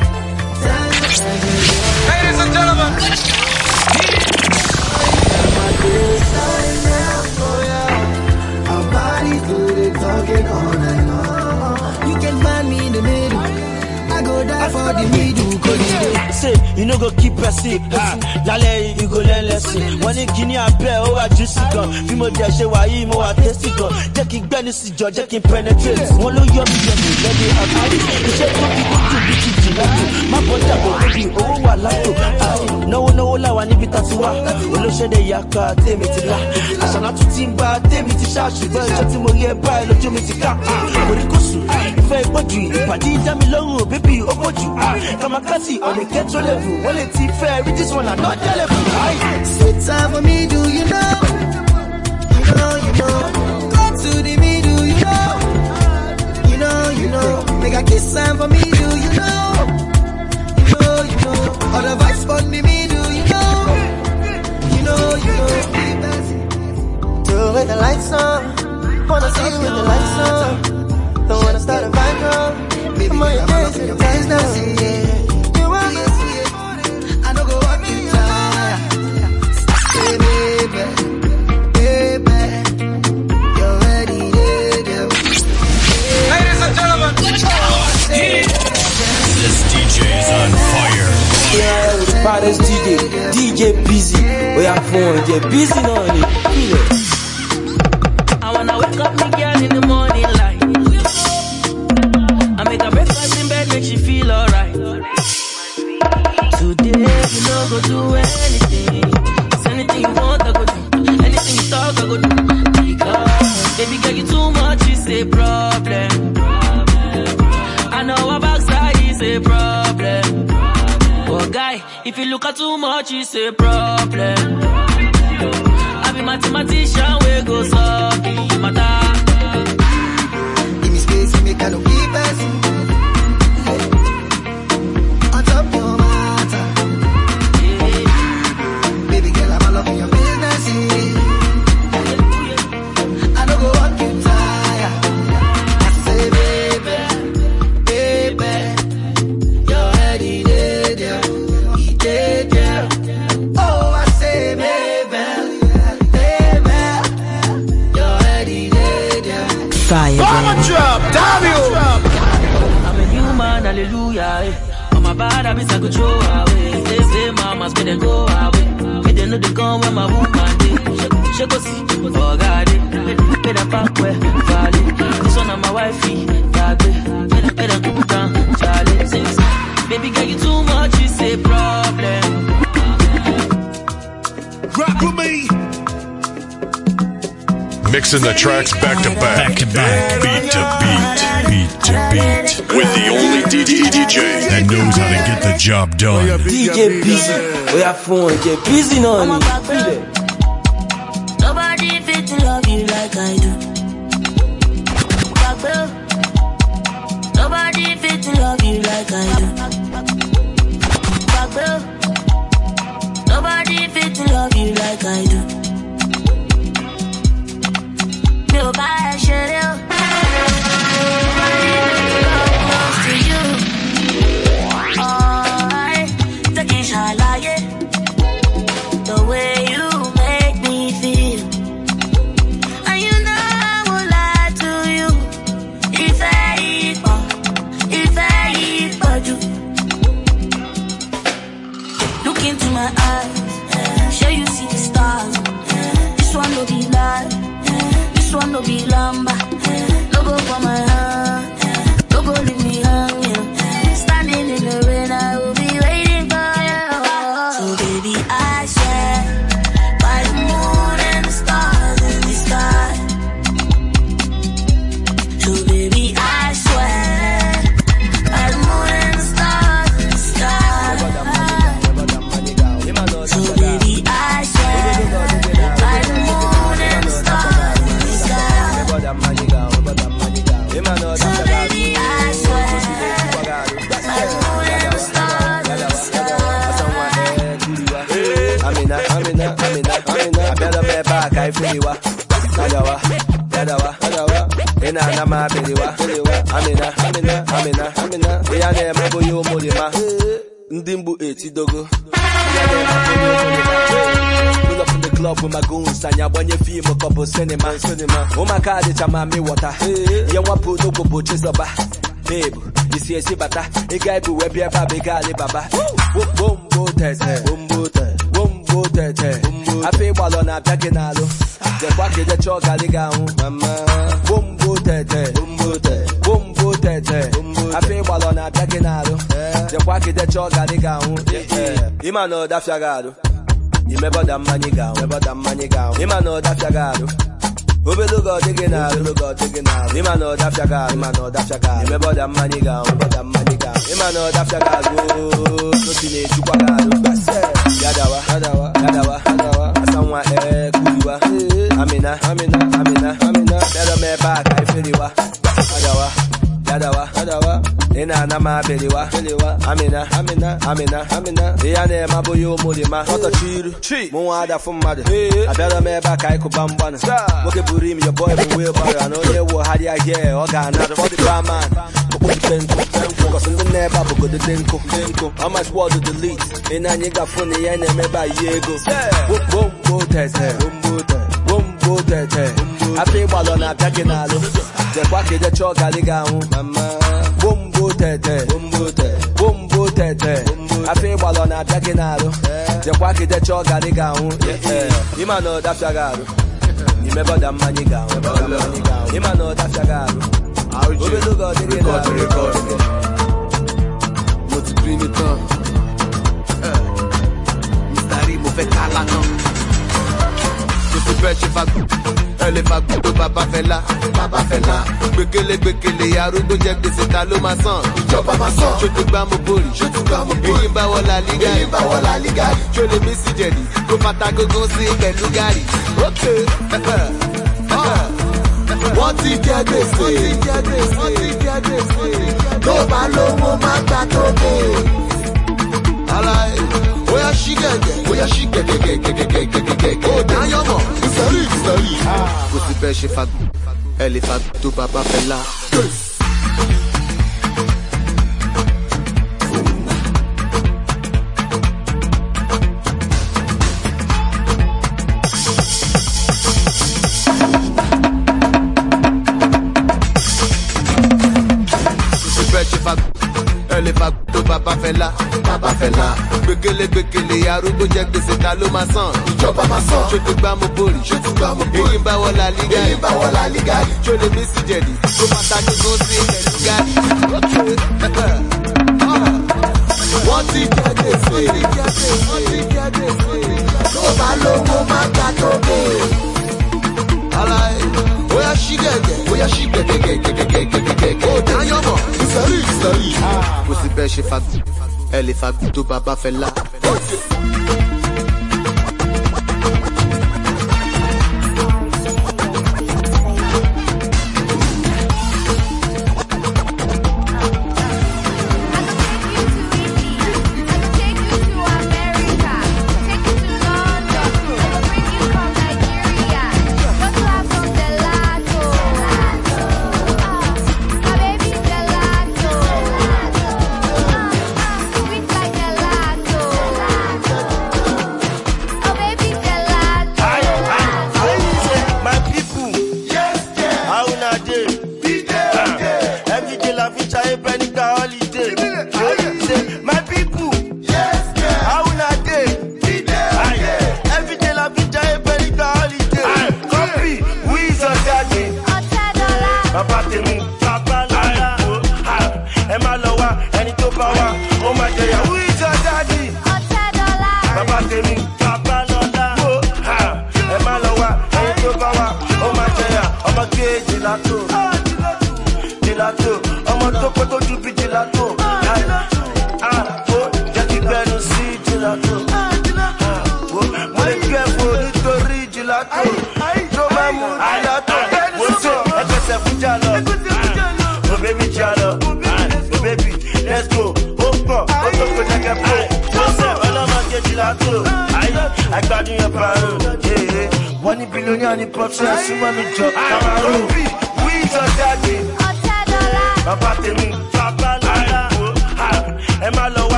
Ladies and gentlemen. Our bodies do the talking all night long. You can find me in the middle. I go die for the middle. Say, you know go keep pressing. Lale, you go learn lesson. When you guinea a bear, oh, I juicy gun. Fimo de she wa yi, mo wa tasty gun. Jacking Benisi, jacking penetrate. One low yummy, let me have it. You say, my brother go baby, oh, I like to. No, la one if it's wa. Olo she de yaka, tell me to la. I shall not to timba, tell me to shash. Well, just mo ye buy, lo to me to come. Orikosu, if I bought you, Padi Damilongo, baby, oh, what you are. Kamakasi on the ketchup level. Well, it's fair, this one, I'm not level. Sweet time for me, do you know? You know. Go to the middle, you know. Make a kiss time for me, do you know? You know. All the vibes for me, do you know? You know. Throw the lights on. Wanna see you with the lights on. Don't wanna start a vibe now. Baby, I'm on your days and your guys now. You want me? I don't go up in time. Say, baby, you're ready, yeah. Ladies and gentlemen. This DJ is on fire. Yeah, with the baddest DJ Busy. We are phone, yeah, busy on it. I wanna wake up me girl in the morning light. I make her breakfast in bed, make she feel alright. Today you no go do anything. It's anything you want, I go do. Anything you talk, I go do. Because baby girl, you too much, it's a problem. I know our backside is a problem. But guy, if you look at too much, it's a problem. I be mathematician, we go solve the matter. Give me space, you make I no keep us. On top your matter. Baby girl, I'm all up in your business. I don't go walk you tired. I say, baby, baby, your head is there, there. Oh, I say, baby, baby, your head is there. Fire, Bomb drop, damn you. I'm a human, hallelujah. On my bad habits, I could throw away. They say mamas, but they go away. But they know they come when my woman day. She go see, oh God, pay the back where valley. This one of my wifey, that way. Pay the cool down, Charlie. Sings, baby girl, you too much, it's a problem. Rock with me. Mixing the tracks back to back, beat to beat, with the only DJ that knows how to get the job done. DJ Busy, we have fun, get busy on it. Nobody fit to love you like I do. Nobody fit to love you like I do. Nobody fit to love you like I do. Nobody should have. Nobody close to you. Alright, taking shalaye. The way you make me feel. And you know I won't lie to you. If I do. Look into my eyes, show you see the stars. This one will be live. This one no be lamba. No go for my hand. No go leave me hanging. Standing in the rain, I will be waiting for you. So baby, I swear by the moon and the stars in the sky. So baby, I swear by the moon and the stars in the sky. So baby, I swear by the moon and the stars. Ndimbu etidogo. Pull up in the club with my goons, and ya when you feel my couple cinema. Oh my God, it's a mommy water. Ya want put no go chizaba. Babe, you see a sibata. A guy who will be a baby gali baba. Bumbo tete, bumbo tete. I feel while on a taginalo. The back of the chalk aligaun. Mama, bumbo tete, bumbo tete. I feel while on a taginalo. The back of the chalk aligaun. Imano da fiagado. Remember that money gown, Imano da fiagado. Obelugo digging out. Imano da fiagado, Remember that money gown, Imano da fiagado. No teenage chukwagado. Yadawa. Asanwa kudiwa. Amina. Better me back, I feel you. Yadawa. Ina nama beliwa. Amina. Iyane mabuyo mulima. Oto chiru. Muada fumade. I better me back, I could bambana. Woke burim, your boy will wheelbarrow. I know you will had ya here. Organa. For the barman. Cause in the never go the denko. How much water to delete? Ina nigga funny, and me by Yego. Bumbo tete. I feel while on a taginalo. The back of the chalk aligaun. Bumbo tete. I feel while on a taginalo. The back of the chalk aligaun. Imano da fiagado. Remember that maniga, him and no that's Shagaro. Obe look out, they record. Mo ti green it on. Mr. Rimo fait calacan. Je suis prêt, je fais elle est fagout de Papa Fela. Gbekele, arúgbó jẹ́ gbèsè ta ló máa san. Ìjọba máa san. Ṣé tó gbá mo borí? Èyí ń bá wọ La Liga. Ṣé o lè mí sí jẹ̀dí? Kó fata gógó sí pẹ̀lú gàrí. Ókè. Wọ́n ti jẹ gbèsè. Tó bá lówó máa gbà tó dé. Aláì, bóyá ṣí gẹ̀gẹ̀. Ó dáyọ̀ mọ̀, ìsọ̀rí. Kò sí bẹ́ẹ̀ ṣe fagbó, ẹ lè fagbó tó Baba Fela. Elle est pas de Papa Fela. Gbekele, arúgbó jẹ́ gbèsè ta ló máa san. Ìjọba máa san. Ṣé tó gbá mo borí? Èyí ń bá wọ La Liga. Ṣé o lè mí sí jẹ̀dí? Kó fata gógó sí pẹ̀lú gàrí. Wọ́n ti jẹ gbèsè. Tó bá lówó máa gbà tó dé. Aláì, bóyá ṣí gẹ̀gẹ̀. Ó dáyọ̀ mọ̀, ìsọ̀rí. Kò sí bẹ́ẹ̀ ṣe fagbó, ẹ lè fagbó tó Baba Fela.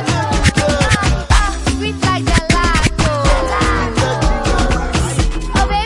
Oh,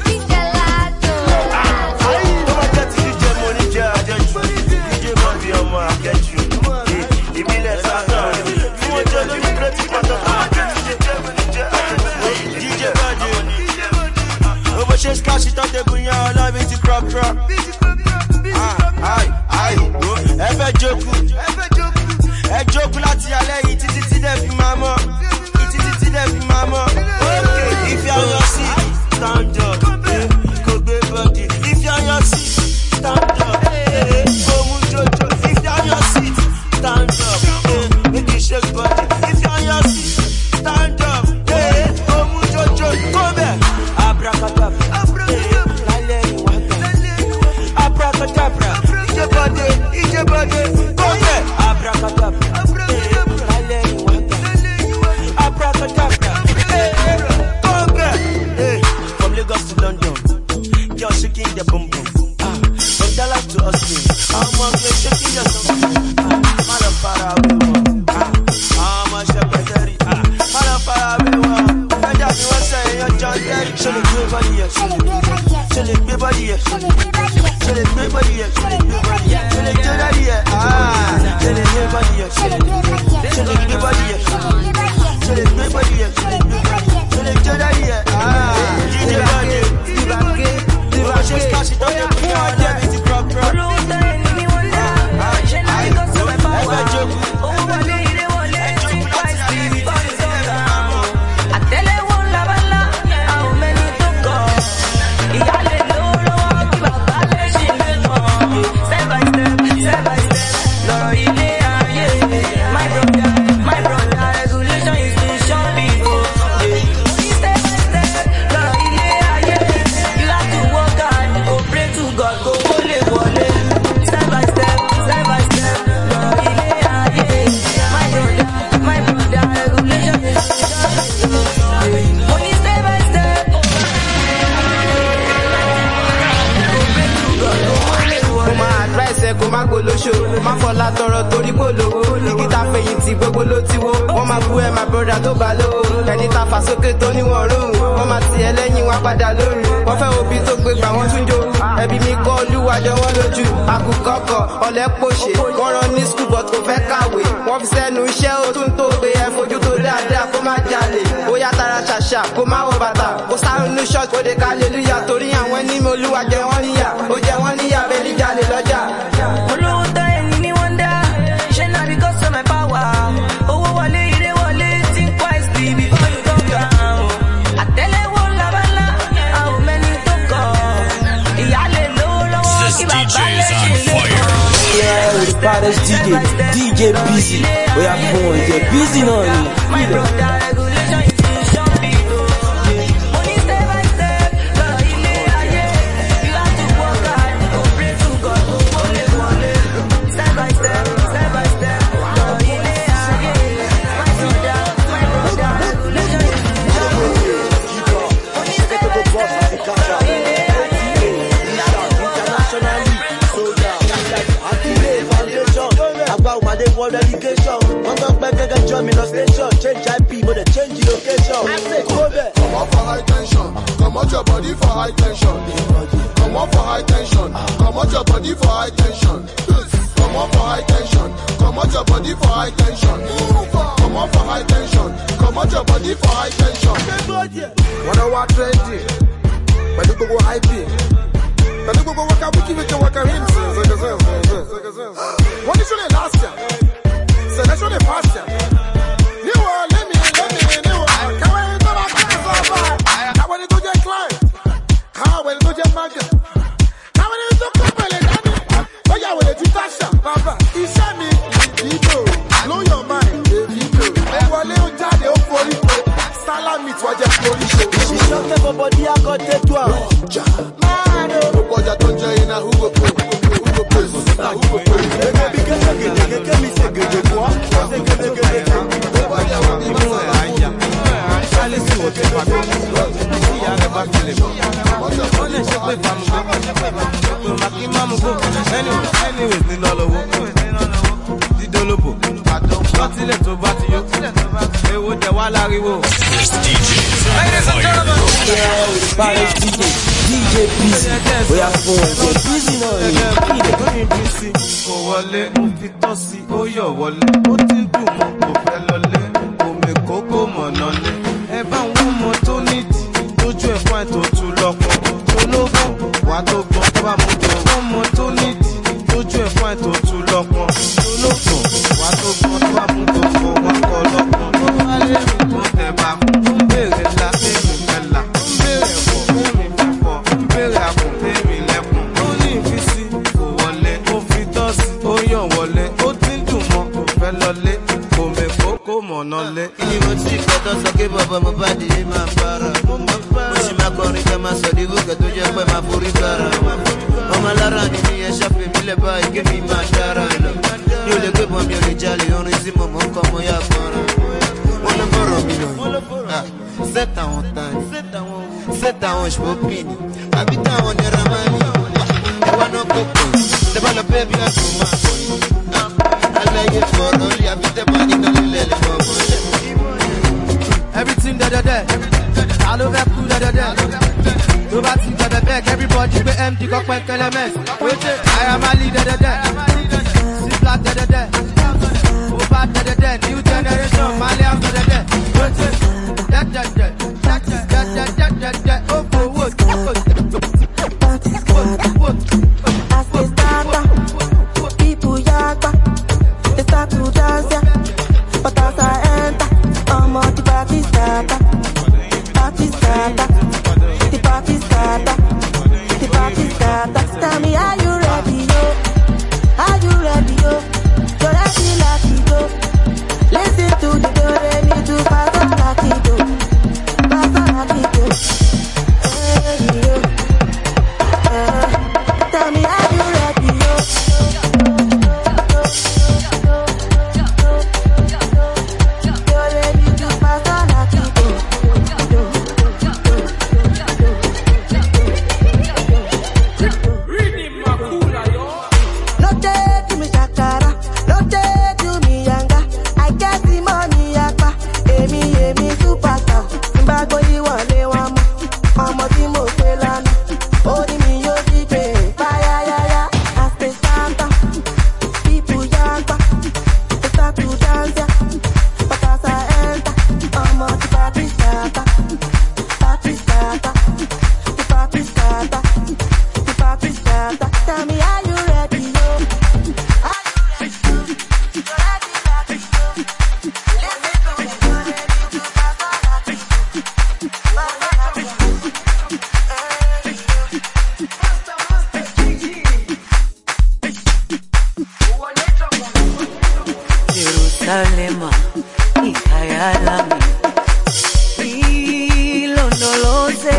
DJ Busy, we are born, get busy on you. World education, one talk back and join me no station. Change IP, but they change the location. I say, go there. Come on for high tension, come out your body for high tension. Come on for high tension, come out your body for high tension. Come on for high tension, come out your body for high tension. Come on for high tension, come out your body for high tension. Wanna walk trendy, but you go high P. But you go walk out, we give it to walk out him. What is your last year? Selection de passion. You are let me. How will you do my class over? How will you do your client? How will you do your market? How will you do company? Oh yeah, will you do fashion? Papa, it's me. People, blow your mind. People, I will let you die. Oh, for you. Salami, tu vas dire glory show. She shot everybody, I got that one. Man, oh, boy, I don't tell you now who go play. Anyways, ní lọ́lọ́wọ́ dídólóbò lọ́tílẹ̀ tó bá ti yó ewo jẹ wá láriwo. Ladies and gentlemen, yeah, with the baddest DJ Busy, we are born, get busy now. Kò wọlé, ó fi tọ́ sí, ó yọ̀ wọlé, ó ti ń dùn mọ́, kò fẹ́ lọlé, omi kókó mọ̀nà lé. Ẹ bá wọn mọ tó nídìí, tójú ẹ̀ fún àìtó tú lọ́pọ̀, tó lókun, wà tó gbọ́n tó bá mú tó. Wọ́n mọ tó nídìí, tójú ẹ̀ fún àìtó tú lọ́pọ̀, tó lókun, wà tó gbọ́n tó bá mú tó fọ wọn kọ lọ́pọ̀. Ó bá lé mi tó tẹ̀ bá fún, ó ń béèrè ńlá, èmi mẹ́la, ó ń béèrè pọ̀, èmi fífọ̀, ó ń béèrè àpò, èmi lẹ́kùn. Ó ní ìfisí, kò wọlé, ó fi tọ́ sí, ó yọ̀ wọlé, ó ti ń dùn mọ́, kò fẹ́ lọlé, kò mẹ́ kókó mọ̀nà lé. Ni mo ti kọ́tọ́ sọ pé bàbá mo bá di yé máa para. Mo sì máa kọrin kẹ́ máa sọ di wúkẹ́ tó jẹ́ pé máa forí kára. Ọmọ alára ni mi yẹn ṣàfihàn mi lẹ̀ báyìí kí mi máa dára lọ. Mi ò lè gbé bọ́ mi ò lè jalè orin tí mo mọ̀ ń kọ́ mo yá gbọ́nràn. Wọ́n ló bọ̀rọ̀ mi lọ. C'est àwọn tani, c'est àwọn ṣòpìnì, àbí táwọn ní ramani. Ẹ̀wọ̀n náà kò pè, tẹ́bà lọ bẹ́ẹ̀ bí wọ́n tún máa pọ̀ yìí. Aláyé fọ̀rọ̀ lé, àbí tẹ́bà nínú lílẹ̀ lè mọ̀ mọ́lẹ̀. Everything da. I love that cool da. Nobody got the bag, everybody be empty, got my elements. I am a leader, see black, over, new generation, Malian, people yagba, they start to dance, yeah. But as I enter, I'm on the party starter. The party starter. Tell me, are you ready, yo? Are you ready, yo? You're ready, like you go. Listen to the door, they need to pass on like you do. Pass on like you do. Tell me, are you ready, yo? You're ready to pass on like you do. No day to me shakara, no day to me yanga. I get the money yakpa, emi superstar. Mbago iwale wamo, omo ti mo se lana. Ori mi yo DJ, fire ya. I stay santa, people yakpa, they start to dance ya. But as I enter, omo the party starter. Tell me, are you ready, yo? Jerusalema, ikayalami, ilondoloze,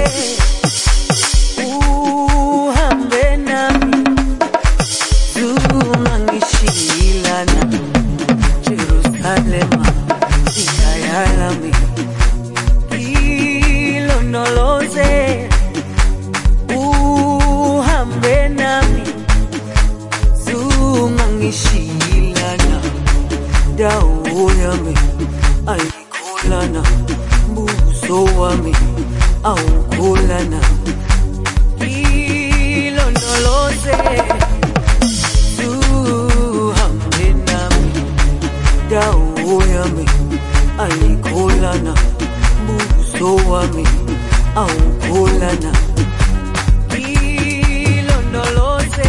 uhambe nami, zungangishilana. Jerusalema, ikayalami, ilondoloze, uhambe nami, zungangishilana. Dawo yami ayikholana, buso wami awukholana. Ilondoloze, uhambe nami. Dawo yami ayikholana, buso wami awukholana. Ilondoloze.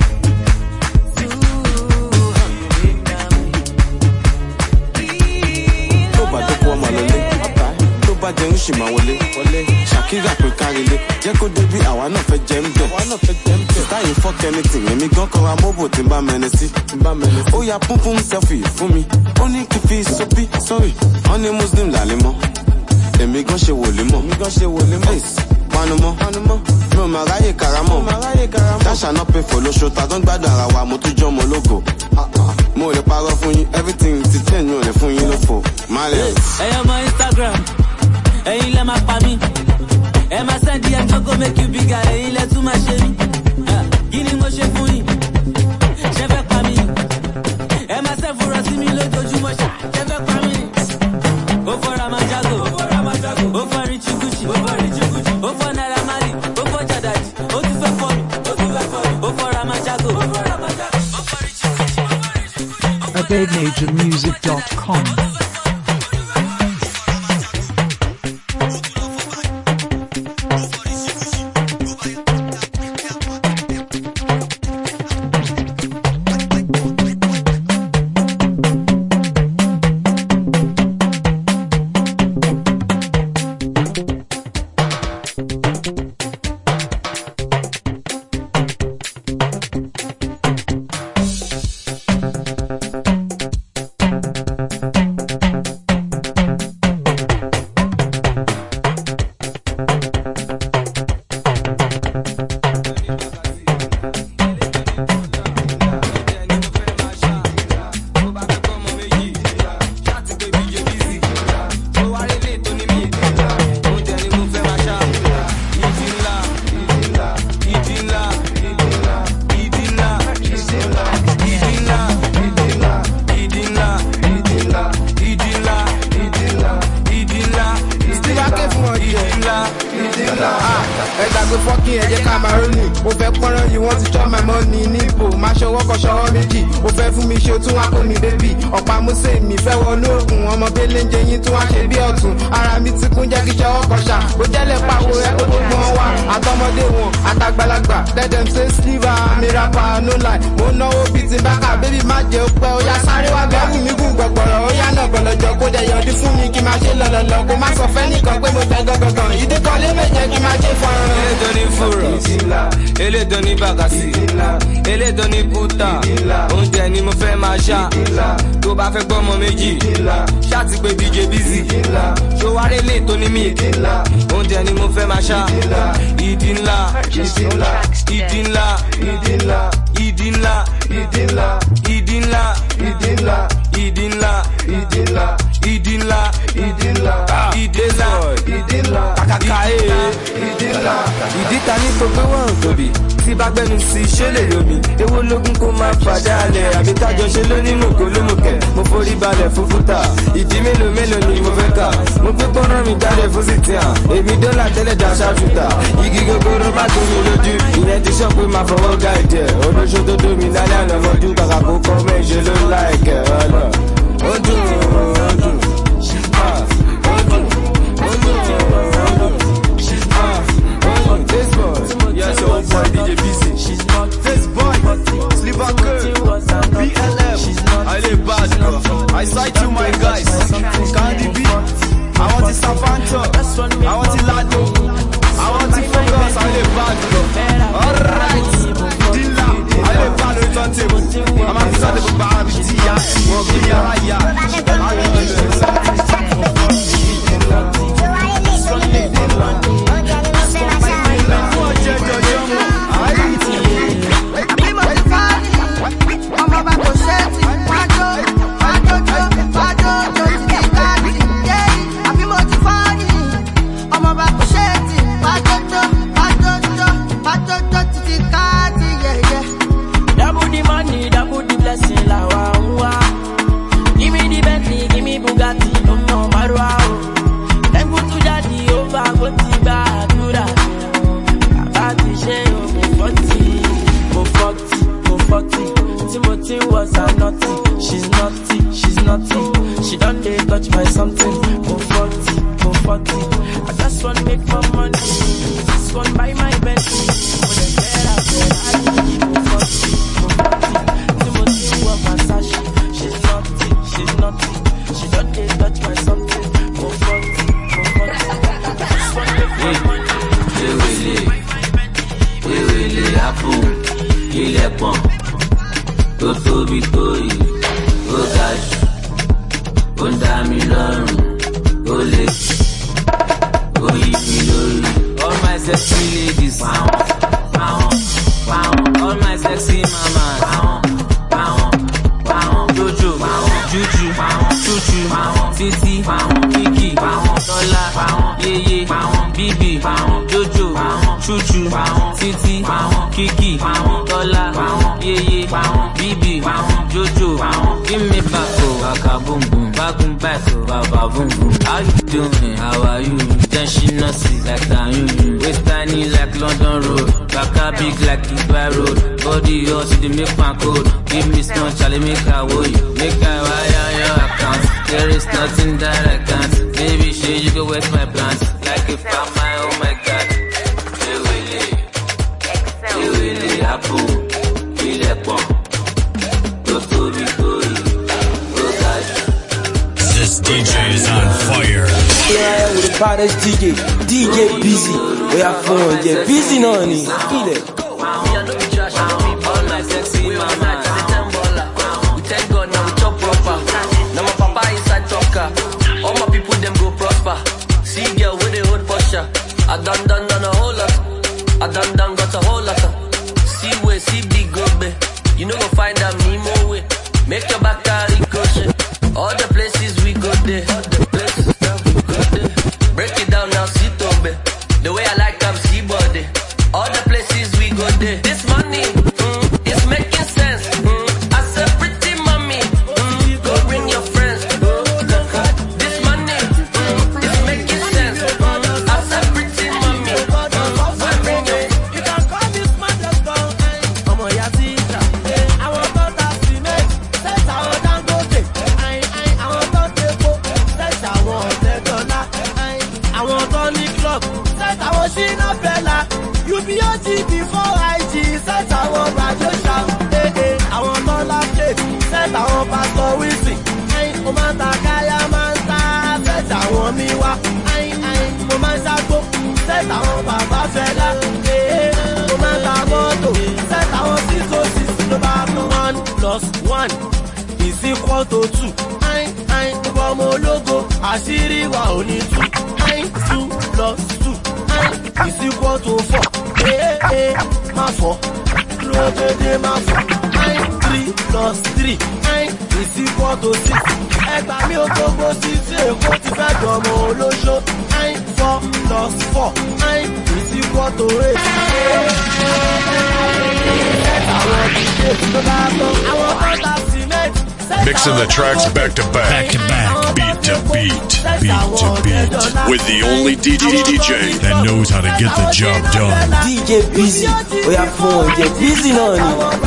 Jẹun ṣì máa wọlé Shakira pé kárílé jẹ́ kó débi àwa náà fẹ́ jẹ́ ń bẹ̀. Táyé fuck anything èmi gan kọ́ra mọ́bò tí n bá mẹ́ni sí. Ó ya púnpún selfie fún mi ó ní kí fi sóbí sorry wọ́n ní Muslim làlẹ́ mọ́ èmi gan ṣe wòlé mọ́. Panumọ́ mi ò máa ráyè karamọ́ dáṣà náà pé fòlóṣo ta tó ń gbádùn ara wa mo tún jọ́ ọmọ ológo. Mo lè parọ́ fún yín everything ti change mi ò lè fún yín lófo. Ẹyọ mọ Instagram ẹ̀yin lẹ máa pa mí ẹ máa send DM tó go make you bigger ẹ̀yin lẹ tún máa ṣe mí kí ni mo ṣe fún yín ṣe fẹ́ pa mí ẹ máa ṣe fúnra sí mi lójoojúmọ́ ṣe fẹ́ pa mí. Ó fọ́ Ramajago ó fọ́ Richie Gucci ó fọ́ Naira Marley ó fọ́ Jadaji ó tún fẹ́ fọ́ mi ó fọ́ Ramajago ó fọ́ Richie Gucci. AbadeMajorMusic.com ẹ gbàgbé fọ́kì ẹ̀jẹ̀ Camerooni. Mo fẹ́ pọ́nrán yìí wọ́n ti chop my money níbo. Máa ṣọwọ́ kan ṣọwọ́ méjì. Mo fẹ́ fún mi ṣe tún wá kó mi bébì. Ọ̀pá Mósè mi fẹ́ wọnú òkun. Ọmọ Bélé ń jẹ yín tún wá ṣe bí ọ̀tún. Ara mi ti kún jẹ́ kí ṣọwọ́ kan ṣá. Bó jẹ́lẹ̀ pàwọ́ ẹ kó gbogbo wọn wá. Àtọmọdé wọn àtàgbàlagbà. Let them say sliver, mi rapper, no lie. Mo náwó bíi ti bákà, bébì má jẹ́ òpẹ́. Ó yá sáré wá bẹ́ẹ̀ mi gùn gbọ̀gbọ̀rọ̀. Ó yá náà gbọ̀lọ̀jọ̀ kó dẹ̀ yọ̀dí fún mi kí máa ṣe lọ̀lọ̀lọ̀. Kó má sọ fẹ́ nìkan pé mo tẹ́ gangan. Ìdíkọ̀lé méje kí máa ṣe fọ́nrán. Elédò ní fúrọ̀, elédò ní bàgàsì, elédò ní búta, oúnjẹ ni mo fẹ́ máa ṣá. Tó bá fẹ́ gbọ́mọ méjì, ṣáàtì pé DJ Busy. Ṣòwárí lè tó ní mí, oúnjẹ ni mo fẹ́ máa ṣá. Ìdí ńlá, ìdí ńlá, ìdí ńlá, ìdí ńlá, ìdí ńlá, ìdí ńlá, ìdí ńlá, ìdí ńlá, ìdí ńlá, ìdí ńlá, ìdí ńlá, ìdí ńlá, ìdí ńlá, ìdí ńlá, kàkàkà ìdí ńlá. Ìdí ta ní gbogbo wọn tóbi, tí bá gbẹnu sí ṣé lè yomi. Ewo lógún kó máa fàdá alẹ̀, àbí tájọ ṣe lóní mòkó lómùkẹ́. Mo forí balẹ̀ fún fúta, ìdí mélòó mélòó ni mo fẹ́ kà. Mo gbé pọ́nrán mi jáde fún sìtì hàn, èmi dọ́là tẹ́lẹ̀ dá ṣáfìtà. Igi gogoro bá tó mi lójú, ìyẹn ti sọ pé máa fọwọ́ ga ẹ̀jẹ̀. Olóṣó tó dó mi lálẹ́ àná mọ́jú, kàkà kó kọ́ méje ló láìkẹ́ ọ̀nà. Ó dùn, ó dùn. This boy, yes, old boy, DJ Busy. This boy, Sliver Girl, BLM. I live bad, bro. I cite you, my guys. Candy B. I want the Savanto. I want the Lado. I want the Focus. I live bad, bro. Alright. Dilla. I live bad with on table. I'm a son of a Barbie. Tia. Double the money, double the blessing, la wa wa. Give me the Bentley, give me Bugatti, no matter how. Then go to daddy over, go to Badura. Abati share, mo 40. Timothy was a naughty, she's naughty. She done they touch my something, mo 40. I just want make my money, just want buy my Bentley. For the better, mo 40. Timothy was Versace, she's naughty. She done they touch my something, mo 40. I just want make my money. Ewele happen, ilẹ̀ pọ̀n, tó tóbi tó yìí, ó ga jù, ó ń dá mi lọ́rùn, ó lè ó yí mi lórí. All my sexy ladies, all my sexy mamas, Jojo, Juju, Chuchu, Titi, Kiki, Tola, Yeye, Bibi, Jojo, Chuchu, Titi, Kiki, Tola, Yeye, Bibi, Jojo. Give me back, oh, waka boom boom, back boom back, oh, baba boom boom. How you doing? How are you? Then she not see like that you. Waist tiny like London Road, baka big like Dubai Road. Body yours, they make my code. Give me small, Charlie, make her way. Make her wire your account. There is nothing that I can't. Baby, shit, you go wet my plants. Like if I'm my, oh my God. Ewele happen, ilẹ̀ pọ̀n, tó tóbi tó yìí, ó ga jù. This DJ is on fire. Yeah, with the baddest DJ Busy. We are fun, yeah, Busy no ni. Kill it. All my sexy mama. We thank God now we chop proper. Now my papa inside talker. All my people them go prosper. See girl with the hood posture. I done a whole lot. I done got a whole lot. See way, see big go be. You know go find them Nemo way. Make your back carry cushion. All the places we go there. All the places that we go there. Break it down now, see Tobe. The way I like them, see body. All the places we go there. This money, it's making sense. I said pretty mommy, go bring your friends. This money, it's making sense. I said pretty mommy, Shina Bella, you be OG before IG, set our graduation. I want all of it, set our pastor with me. Omanta Kaya Manta, set our Miwa. Omanta Go, set our Baba Fela. Omanta Moto, set our 606 no back. 1 + 1 is equal to 2. Ibomo logo, Ashiri wa oni 2. 2 + 2 is equal to 4. Ma 4. Ma 4. 3 + 3 is equal to 6. Ẹgbà mi ò gbogbo sí tí èkó ti fẹ́ dọ̀mọ̀ olóṣó. 4 + 4 is equal to 8. Mixing the tracks back to back, beat to beat, beat to beat, with the only DJ that knows how to get the job done. DJ Busy, we are phone, DJ Busy on you.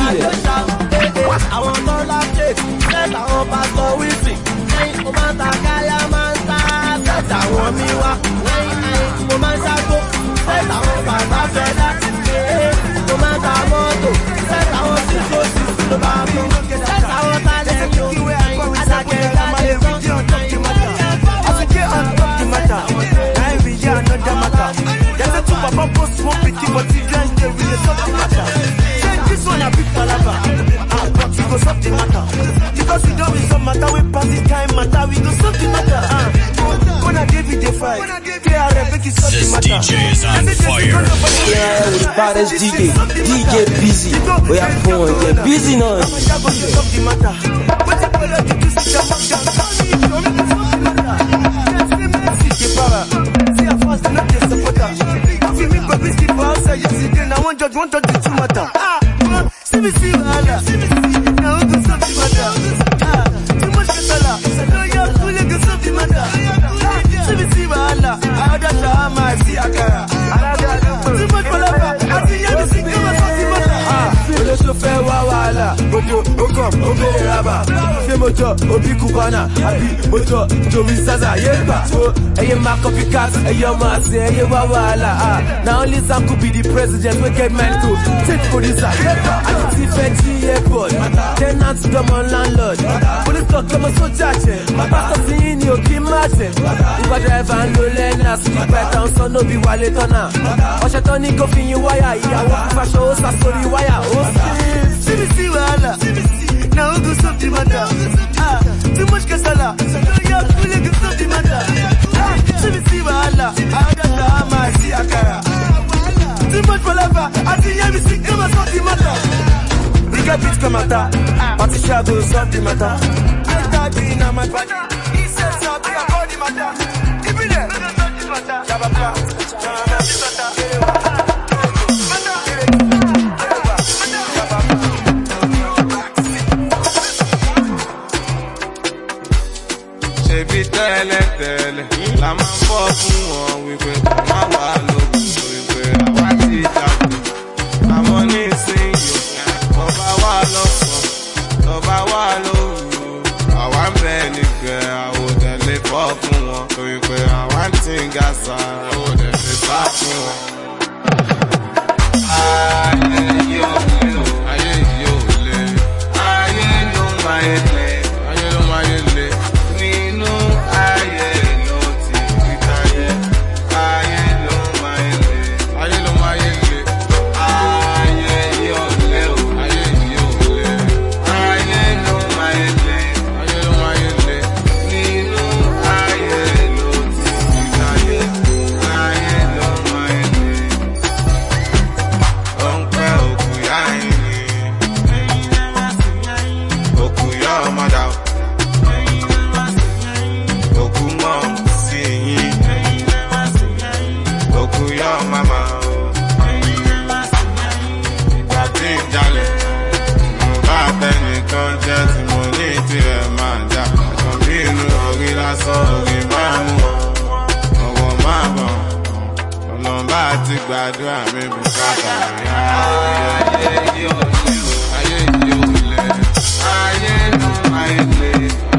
Because we don't resolve matter, we pass the time matter, we go solve the matter. When I gave you the fight, this DJ is on fire. Yeah, with the baddest DJ, DJ Busy. We are phone, DJ Busy on you. One touch the two matter. See me see wahala. Now who go solve the matter? Too much kasala. No you who go solve the matter? See me see wahala. I order shawama, I see akara. Too much palava. I see you see come solve the matter. Ole so fe wa wahala. Ojo, okom, obere raba. Fe mojo, obi kubana. Abi mojo, Joey Zaza, yeba. So, eye ma copycat, eye ma say, eye wa wahala. Now only Sam could be the president. We get men to take producer. I can see Fetty airport. Tenants come on landlord. Police talk come on so judge. Pastor seeing you keep matching. If I drive and no learners, keep right down so no be wallet on her. Oshatoni go fin you wire. I walk for shows, I story wire. See me see wahala. Now who go solve the matter? Too much kasala. No you who go solve the matter? See me see wahala. I order shawama, I see akara. Too much forever. I see you see come and solve the matter. We get beat come matter. Patricia go solve the matter. I start being on my body. He says something about the matter. Give me there. Solve the matter. Shababa. Ṣebí tẹ́lẹ̀tẹ́lẹ̀ la máa ń fọ́ fún wọn wípé má wà lóko wípé àwa ti dàgbò. Àmọ́ ní ìsinyìí tọ́ba wà lọ́sàn-án tọ́ba wà lóru. Àwa ń bẹ nígbẹ́ àwòdẹ̀lé fọ́ fún wọn wípé àwa ti ń ga sa àwòdẹ̀lé sá fún wọn. Ayé yóò lé o, ayé yóò lé, ayé ló máa ń lé, ayé ló máa ń lé. Nínú ayé ló ti rí táyé, ayé ló máa ń lé, ayé ló máa ń lé. Ayé yóò lé o, ayé yóò lé, ayé ló máa ń lé, ayé ló máa ń lé. Nínú ayé ló ti rí táyé, ayé ló máa ń lé. Ó ń pẹ́ òkú yá ẹ̀yìn, òkú yá ọmọdà. Òkú mọ̀ sí yín, òkú yá màmá o. Ìgbà tí ń jalè, mo bá tẹnìkan jẹ́ tí mo ní tirẹ̀ máa jà. Ẹ̀kan bí inú orí lásán orí máa mú ọ, ọ̀wọ̀ máa bọ̀. Ọlọ́mbà ti gbàdúrà mi bùkátà rí ayé yóò lé o, ayé yóò lé, ayé ló máa ń lé.